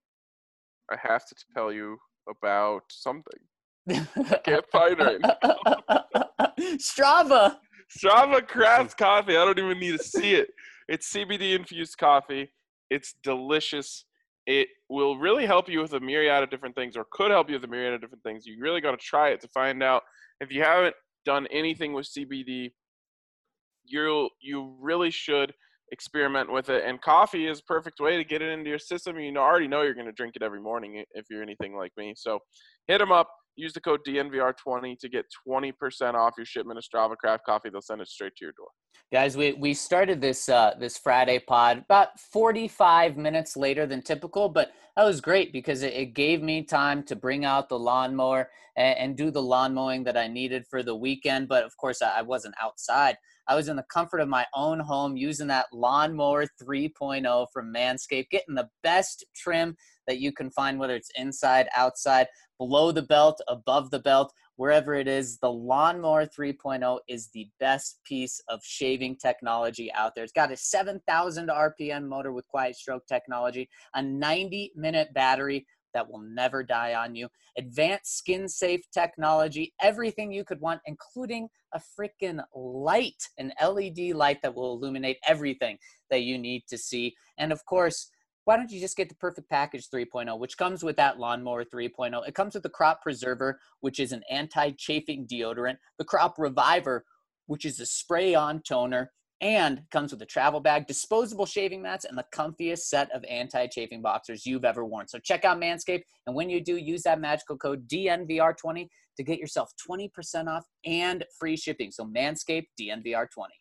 I have to tell you about something. I can't find it right now. Strava. Strava Craft Coffee. I don't even need to see it. It's C B D infused coffee. It's delicious. It will really help you with a myriad of different things, or could help you with a myriad of different things. You really got to try it to find out. If you haven't done anything with C B D, you'll you really should experiment with it. And coffee is a perfect way to get it into your system. You know, already know you're going to drink it every morning if you're anything like me. So hit them up. Use the code D N V R twenty to get twenty percent off your shipment of Strava Craft Coffee. They'll send it straight to your door. Guys, we, we started this uh, this Friday pod about forty-five minutes later than typical, but that was great because it, it gave me time to bring out the lawnmower and, and do the lawn mowing that I needed for the weekend. But of course, I, I wasn't outside. I was in the comfort of my own home using that Lawnmower three point oh from Manscaped, getting the best trim that you can find, whether it's inside, outside, below the belt, above the belt, wherever it is. The Lawnmower three point oh is the best piece of shaving technology out there. It's got a seven thousand R P M motor with quiet stroke technology, a ninety minute battery that will never die on you, advanced skin safe technology, everything you could want, including a freaking light, an L E D light that will illuminate everything that you need to see. And of course, why don't you just get the Perfect Package three point oh, which comes with that Lawnmower three point oh. It comes with the Crop Preserver, which is an anti-chafing deodorant, the Crop Reviver, which is a spray-on toner, and comes with a travel bag, disposable shaving mats, and the comfiest set of anti-chafing boxers you've ever worn. So check out Manscaped, and when you do, use that magical code D N V R twenty to get yourself twenty percent off and free shipping. So Manscaped, D N V R twenty.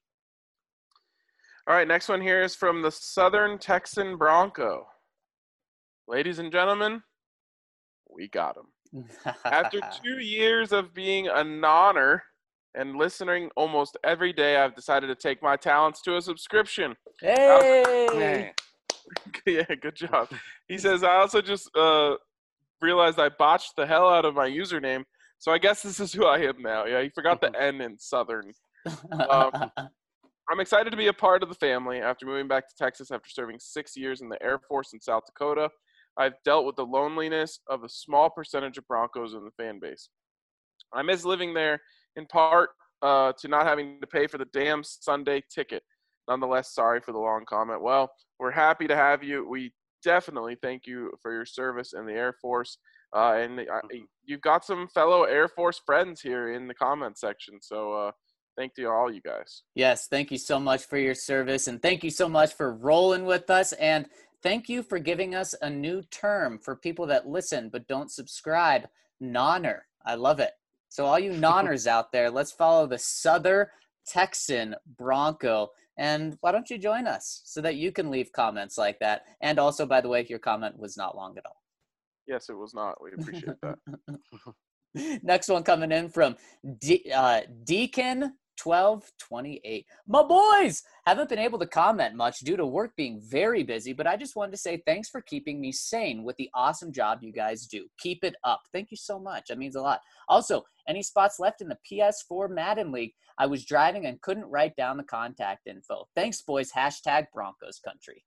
All right, next one here is from the Southern Texan Bronco. Ladies and gentlemen, we got him. After two years of being a nonner and listening almost every day, I've decided to take my talents to a subscription. Hey! Yeah, good job. He says, I also just uh, realized I botched the hell out of my username. So I guess this is who I am now. Yeah, he forgot the N in Southern. Um, I'm excited to be a part of the family after moving back to Texas after serving six years in the Air Force in South Dakota. I've dealt with the loneliness of a small percentage of Broncos in the fan base. I miss living there in part uh, to not having to pay for the damn Sunday ticket. Nonetheless, sorry for the long comment. Well, we're happy to have you. We definitely thank you for your service in the Air Force. Uh, and uh, you've got some fellow Air Force friends here in the comment section. So uh, thank you all, you guys. Yes, thank you so much for your service. And thank you so much for rolling with us. And thank you for giving us a new term for people that listen but don't subscribe. Nonner. I love it. So all you nonners out there, let's follow the Southern Texan Bronco. And why don't you join us so that you can leave comments like that? And also, by the way, your comment was not long at all. Yes, it was not. We appreciate that. Next one coming in from De- uh, Deacon twelve twenty-eight. My boys haven't been able to comment much due to work being very busy, but I just wanted to say thanks for keeping me sane with the awesome job you guys do. Keep it up. Thank you so much. That means a lot. Also, any spots left in the P S four Madden League? I was driving and couldn't write down the contact info. Thanks, boys. Hashtag Broncos country.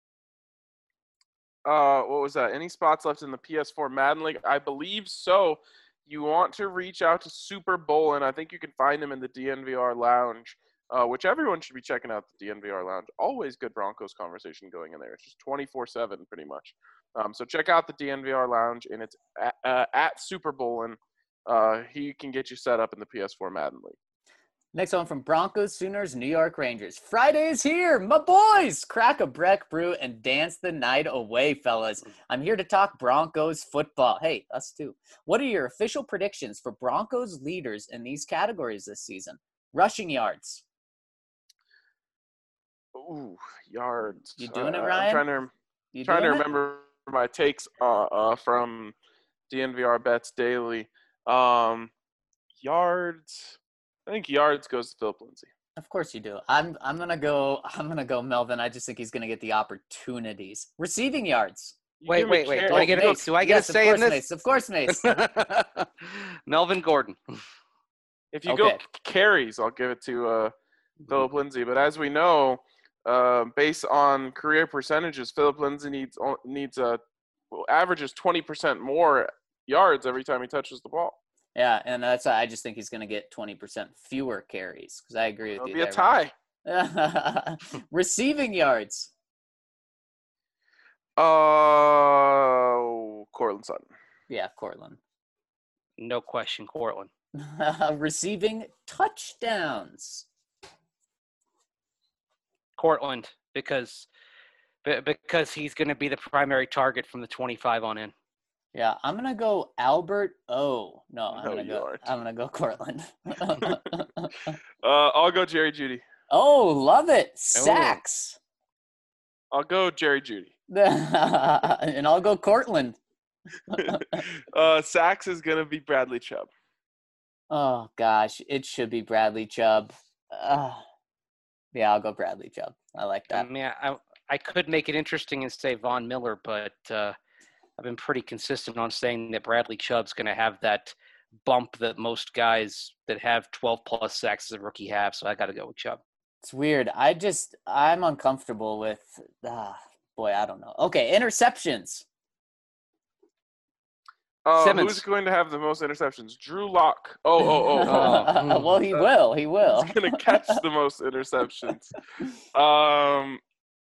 Uh, what was that? Any spots left in the P S four Madden League? I believe so. You want to reach out to Super Bowl, and I think you can find him in the D N V R Lounge, uh, which everyone should be checking out the D N V R Lounge. Always good Broncos conversation going in there. It's just twenty-four seven pretty much. Um, so check out the D N V R Lounge, and it's at, uh, at Super Bowl, and uh, he can get you set up in the P S four Madden League. Next one from Broncos, Sooners, New York Rangers. Friday is here, my boys! Crack a Breck brew and dance the night away, fellas. I'm here to talk Broncos football. Hey, us too. What are your official predictions for Broncos leaders in these categories this season? Rushing yards. Ooh, yards. You doing uh, it, Ryan? I'm trying to, You trying to doing it? remember my takes uh, uh, from D N V R Bets Daily. Um, yards. I think yards goes to Philip Lindsay. Of course you do. I'm I'm gonna go. I'm gonna go Melvin. I just think he's gonna get the opportunities. Receiving yards. You Wait, give me wait, wait. Car- Do I get Mace. a, do I get Yes, a say of in course, this? Mace. Of course, Mace. Melvin Gordon. If you Okay. go c- carries, I'll give it to uh, Philip Lindsay. But as we know, uh, based on career percentages, Philip Lindsay needs o- needs a well, averages twenty percent more yards every time he touches the ball. Yeah, and that's I just think he's gonna get twenty percent fewer carries because I agree with It'll you. be a there, tie. Ryan. Receiving yards. Oh, Cortland Sutton. Yeah, Cortland. No question, Cortland. Receiving touchdowns. Cortland, because be- because he's going to be the primary target from the twenty-five on in. Yeah, I'm gonna go Albert O. No, I'm No, gonna you go. aren't. I'm gonna go Cortland. Uh, I'll go Jerry Jeudy. Oh, love it. Sacks. I'll go Jerry Jeudy. And I'll go Cortland. uh, sacks is gonna be Bradley Chubb. Oh gosh, it should be Bradley Chubb. Uh, yeah, I'll go Bradley Chubb. I like I that. mean, I I could make it interesting and say Von Miller, but uh, I've been pretty consistent on saying that Bradley Chubb's going to have that bump that most guys that have twelve plus sacks as a rookie have. So I got to go with Chubb. It's weird. I just I'm uncomfortable with. Uh, boy, I don't know. Okay, interceptions. Uh, Simmons. Who's going to have the most interceptions? Drew Lock. Oh, oh, oh. Oh. Well, he will. He will. Who's going to catch the most interceptions? Um,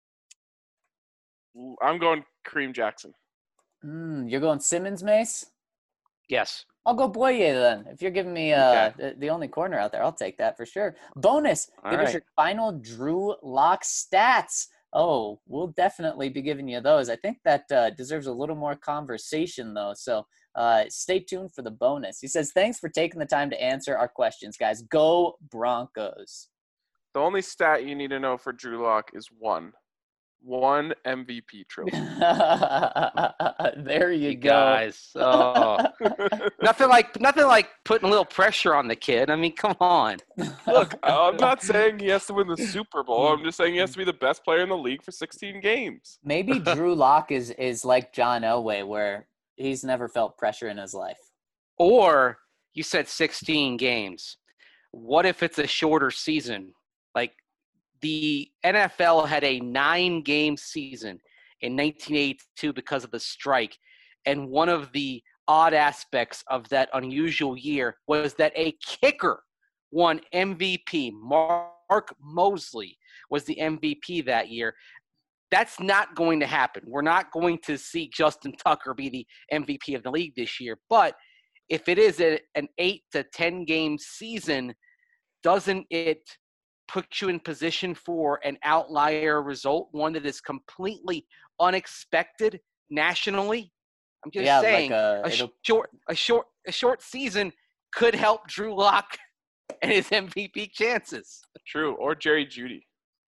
I'm going Kareem Jackson. Mm, you're going Simmons, Mace? Yes. I'll go Boye then. If you're giving me uh, Okay. the, the only corner out there, I'll take that for sure. Bonus. All give us right. your final Drew Lock stats. Oh, we'll definitely be giving you those. I think that uh, deserves a little more conversation, though. So uh, stay tuned for the bonus. He says, thanks for taking the time to answer our questions, guys. Go Broncos. The only stat you need to know for Drew Lock is one. One M V P trophy. There you, You go. guys. Oh. nothing like nothing like putting a little pressure on the kid. I mean, come on. Look, I'm not saying he has to win the Super Bowl. I'm just saying he has to be the best player in the league for sixteen games. Maybe Drew Lock is is like John Elway, where He's never felt pressure in his life. Or you said sixteen games. What if it's a shorter season? Like the N F L had a nine-game season in nineteen eighty-two because of the strike. And one of the odd aspects of that unusual year was that a kicker won M V P. Mark Mosley was the M V P that year. That's not going to happen. We're not going to see Justin Tucker be the M V P of the league this year. But if it is a, an eight to ten game season, doesn't it put you in position for an outlier result, one that is completely unexpected nationally? I'm just Yeah, saying, like a, a it'll- short, a short, a short season could help Drew Lock and his M V P chances. True. Or Jerry Jeudy.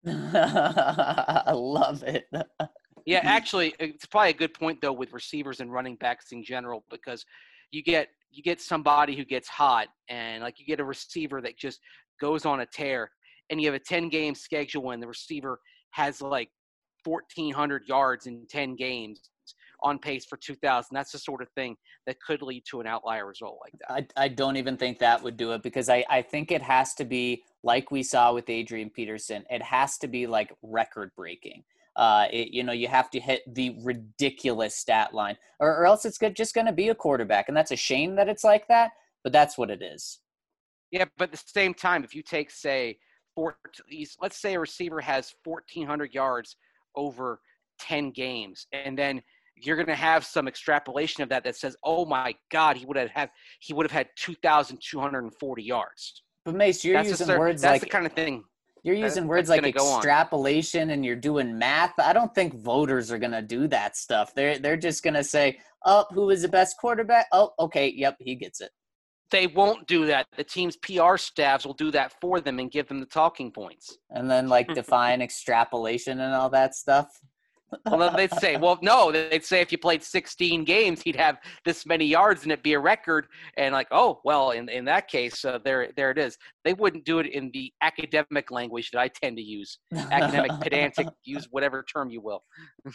I love it. Yeah, actually, it's probably a good point though with receivers and running backs in general, because you get you get somebody who gets hot, and like you get a receiver that just goes on a tear, and you have a ten game schedule, and the receiver has like fourteen hundred yards in ten games, on pace for two thousand. That's the sort of thing that could lead to an outlier result like that. I, I don't even think that would do it, because I, I think it has to be like we saw with Adrian Peterson. It has to be like record breaking. Uh, it, you know, you have to hit the ridiculous stat line, or, or else it's good, just going to be a quarterback. And that's a shame that it's like that, but that's what it is. Yeah, but at the same time, if you take, say, four, let's say a receiver has fourteen hundred yards over ten games, and then you're going to have some extrapolation of that that says, "Oh my God, he would have had he would have had two thousand two hundred forty yards." But Mace, you're that's using the, words that's like the kind of thing. You're using that, words like go extrapolation, and you're doing math. I don't think voters are going to do that stuff. They're they're just going to say, "Oh, who is the best quarterback? Oh, okay, yep, he gets it." They won't do that. The team's P R staffs will do that for them and give them the talking points. And then like define extrapolation and all that stuff. Well, they'd say, well, no, they'd say if you played sixteen games, he'd have this many yards and it'd be a record. And like, oh, well, in, in that case, uh, there there it is. They wouldn't do it in the academic language that I tend to use. Academic, pedantic, use whatever term you will.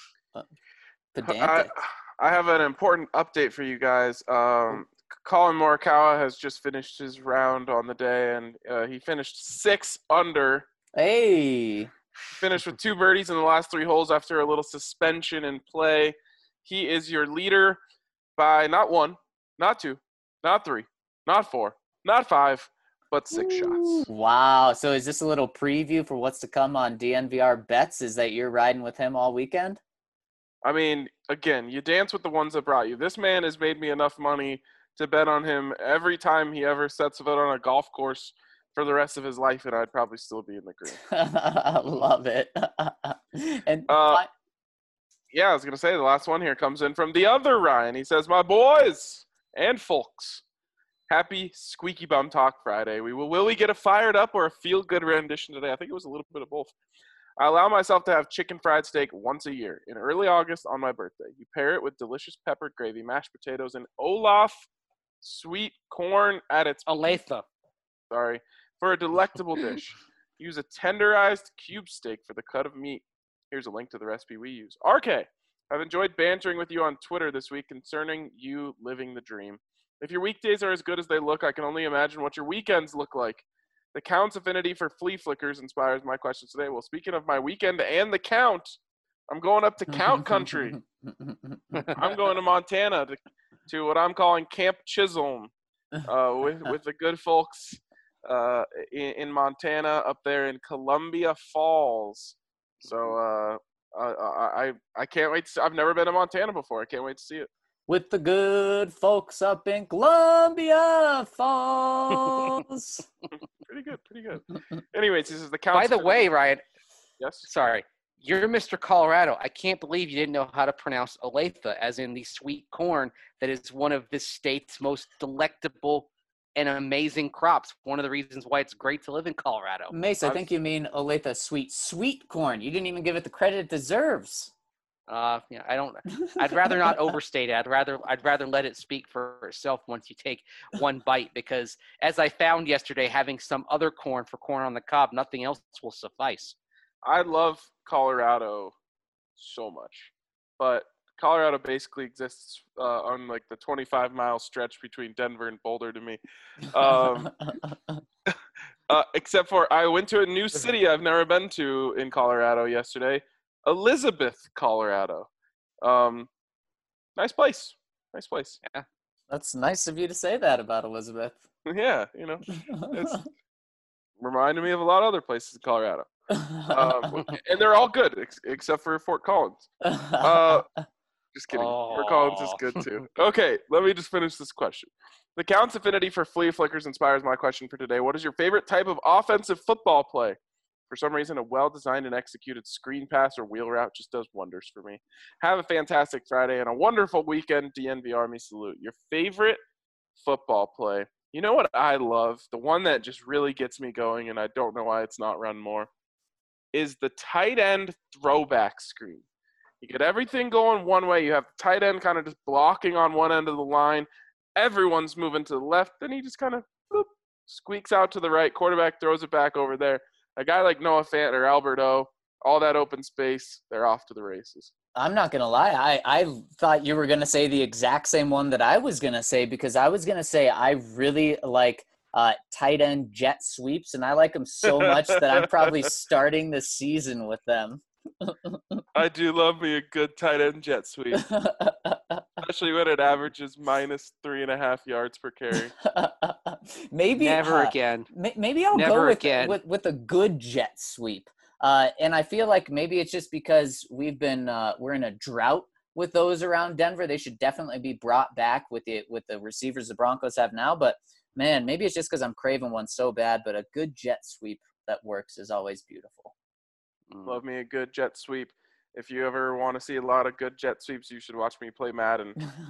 Pedantic. I, I have an important update for you guys. Um, Colin Morikawa has just finished his round on the day, and uh, he finished six under. Hey. Finished with two birdies in the last three holes after a little suspension in play. He is your leader by not one, not two, not three, not four, not five, but six shots. Wow. So is this a little preview for what's to come on D N V R Bets? Is that you're riding with him all weekend? I mean, again, you dance with the ones that brought you. This man has made me enough money to bet on him every time he ever sets foot on a golf course for the rest of his life, and I'd probably still be in the green. I love it. and uh, yeah, I was going to say the last one here comes in from the other Ryan. He says, "My boys and folks, happy Squeaky Bum Talk Friday. We will, will we get a fired up or a feel-good rendition today?" I think it was a little bit of both. "I allow myself to have chicken fried steak once a year in early August on my birthday. You pair it with delicious peppered gravy, mashed potatoes, and Olaf sweet corn at its Olathe. Sorry. For a delectable dish. Use a tenderized cube steak for the cut of meat. Here's a link to the recipe we use. R K, I've enjoyed bantering with you on Twitter this week concerning you living the dream. If your weekdays are as good as they look, I can only imagine what your weekends look like. The Count's affinity for flea flickers inspires my questions today. Well, speaking of my weekend and the Count, I'm going up to Count Country. I'm going to Montana to, to what I'm calling Camp Chisholm uh, with, with the good folks uh, in, in Montana up there in Columbia Falls. So uh, I, I I can't wait. To see, I've never been to Montana before. I can't wait to see it. With the good folks up in Columbia Falls. Pretty good, pretty good. Anyways, this is the Count. By the way, Ryan. Yes. Sorry. You're Mister Colorado. I can't believe you didn't know how to pronounce Olathe, as in the sweet corn that is one of this state's most delectable and amazing crops. One of the reasons why it's great to live in Colorado. Mace, I think you mean Olathe sweet, sweet corn. You didn't even give it the credit it deserves. Uh, yeah, I don't. I'd rather not overstate it. I'd rather. I'd rather let it speak for itself once you take one bite. Because as I found yesterday, having some other corn for corn on the cob, nothing else will suffice. I love Colorado so much, but Colorado basically exists uh, on like the twenty-five mile stretch between Denver and Boulder to me. Um, uh, except for I went to a new city I've never been to in Colorado yesterday, Elizabeth, Colorado. Um, nice place. Nice place. Yeah. That's nice of you to say that about Elizabeth. Yeah, you know, it's reminded me of a lot of other places in Colorado. Um, and they're all good ex- except for Fort Collins. Uh, just kidding. Fort Collins is good too. Okay, let me just finish this question. The Count's affinity for flea flickers inspires my question for today. What is your favorite type of offensive football play? For some reason, a well-designed and executed screen pass or wheel route just does wonders for me. Have a fantastic Friday and a wonderful weekend, D N V Army salute. Your favorite football play? You know what I love? The one that just really gets me going, and I don't know why it's not run more, is the tight end throwback screen. You get everything going one way. You have the tight end kind of just blocking on one end of the line. Everyone's moving to the left. Then he just kind of boop, squeaks out to the right. Quarterback throws it back over there. A guy like Noah Fant or Albert O, all that open space, they're off to the races. I'm not going to lie. I, I thought you were going to say the exact same one that I was going to say, because I was going to say I really like uh, tight end jet sweeps, and I like them so much that I'm probably starting the season with them. I do love me a good tight end jet sweep, especially when it averages minus three and a half yards per carry. maybe Never uh, again. Maybe I'll Never go with, again. with with a good jet sweep. Uh, and I feel like maybe it's just because we've been uh, we're in a drought with those around Denver. They should definitely be brought back with the with the receivers the Broncos have now. But man, maybe it's just because I'm craving one so bad. But a good jet sweep that works is always beautiful. Love me a good jet sweep. If you ever want to see a lot of good jet sweeps, you should watch me play Madden.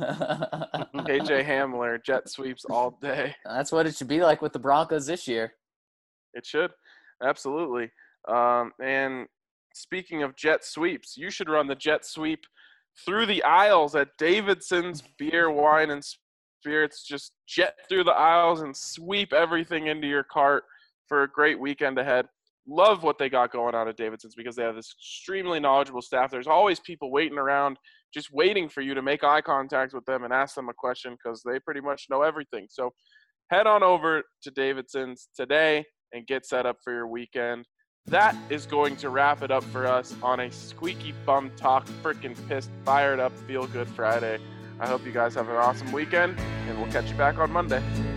K J Hamler, jet sweeps all day. That's what it should be like with the Broncos this year. It should. Absolutely. Um, and speaking of jet sweeps, you should run the jet sweep through the aisles at Davidson's Beer, Wine, and Spirits. Just jet through the aisles and sweep everything into your cart for a great weekend ahead. Love what they got going on at Davidson's because they have this extremely knowledgeable staff. There's always people waiting around, just waiting for you to make eye contact with them and ask them a question because they pretty much know everything. So head on over to Davidson's today and get set up for your weekend. That is going to wrap it up for us on a squeaky bum talk, freaking pissed, fired up, feel good Friday. I hope you guys have an awesome weekend, and we'll catch you back on Monday.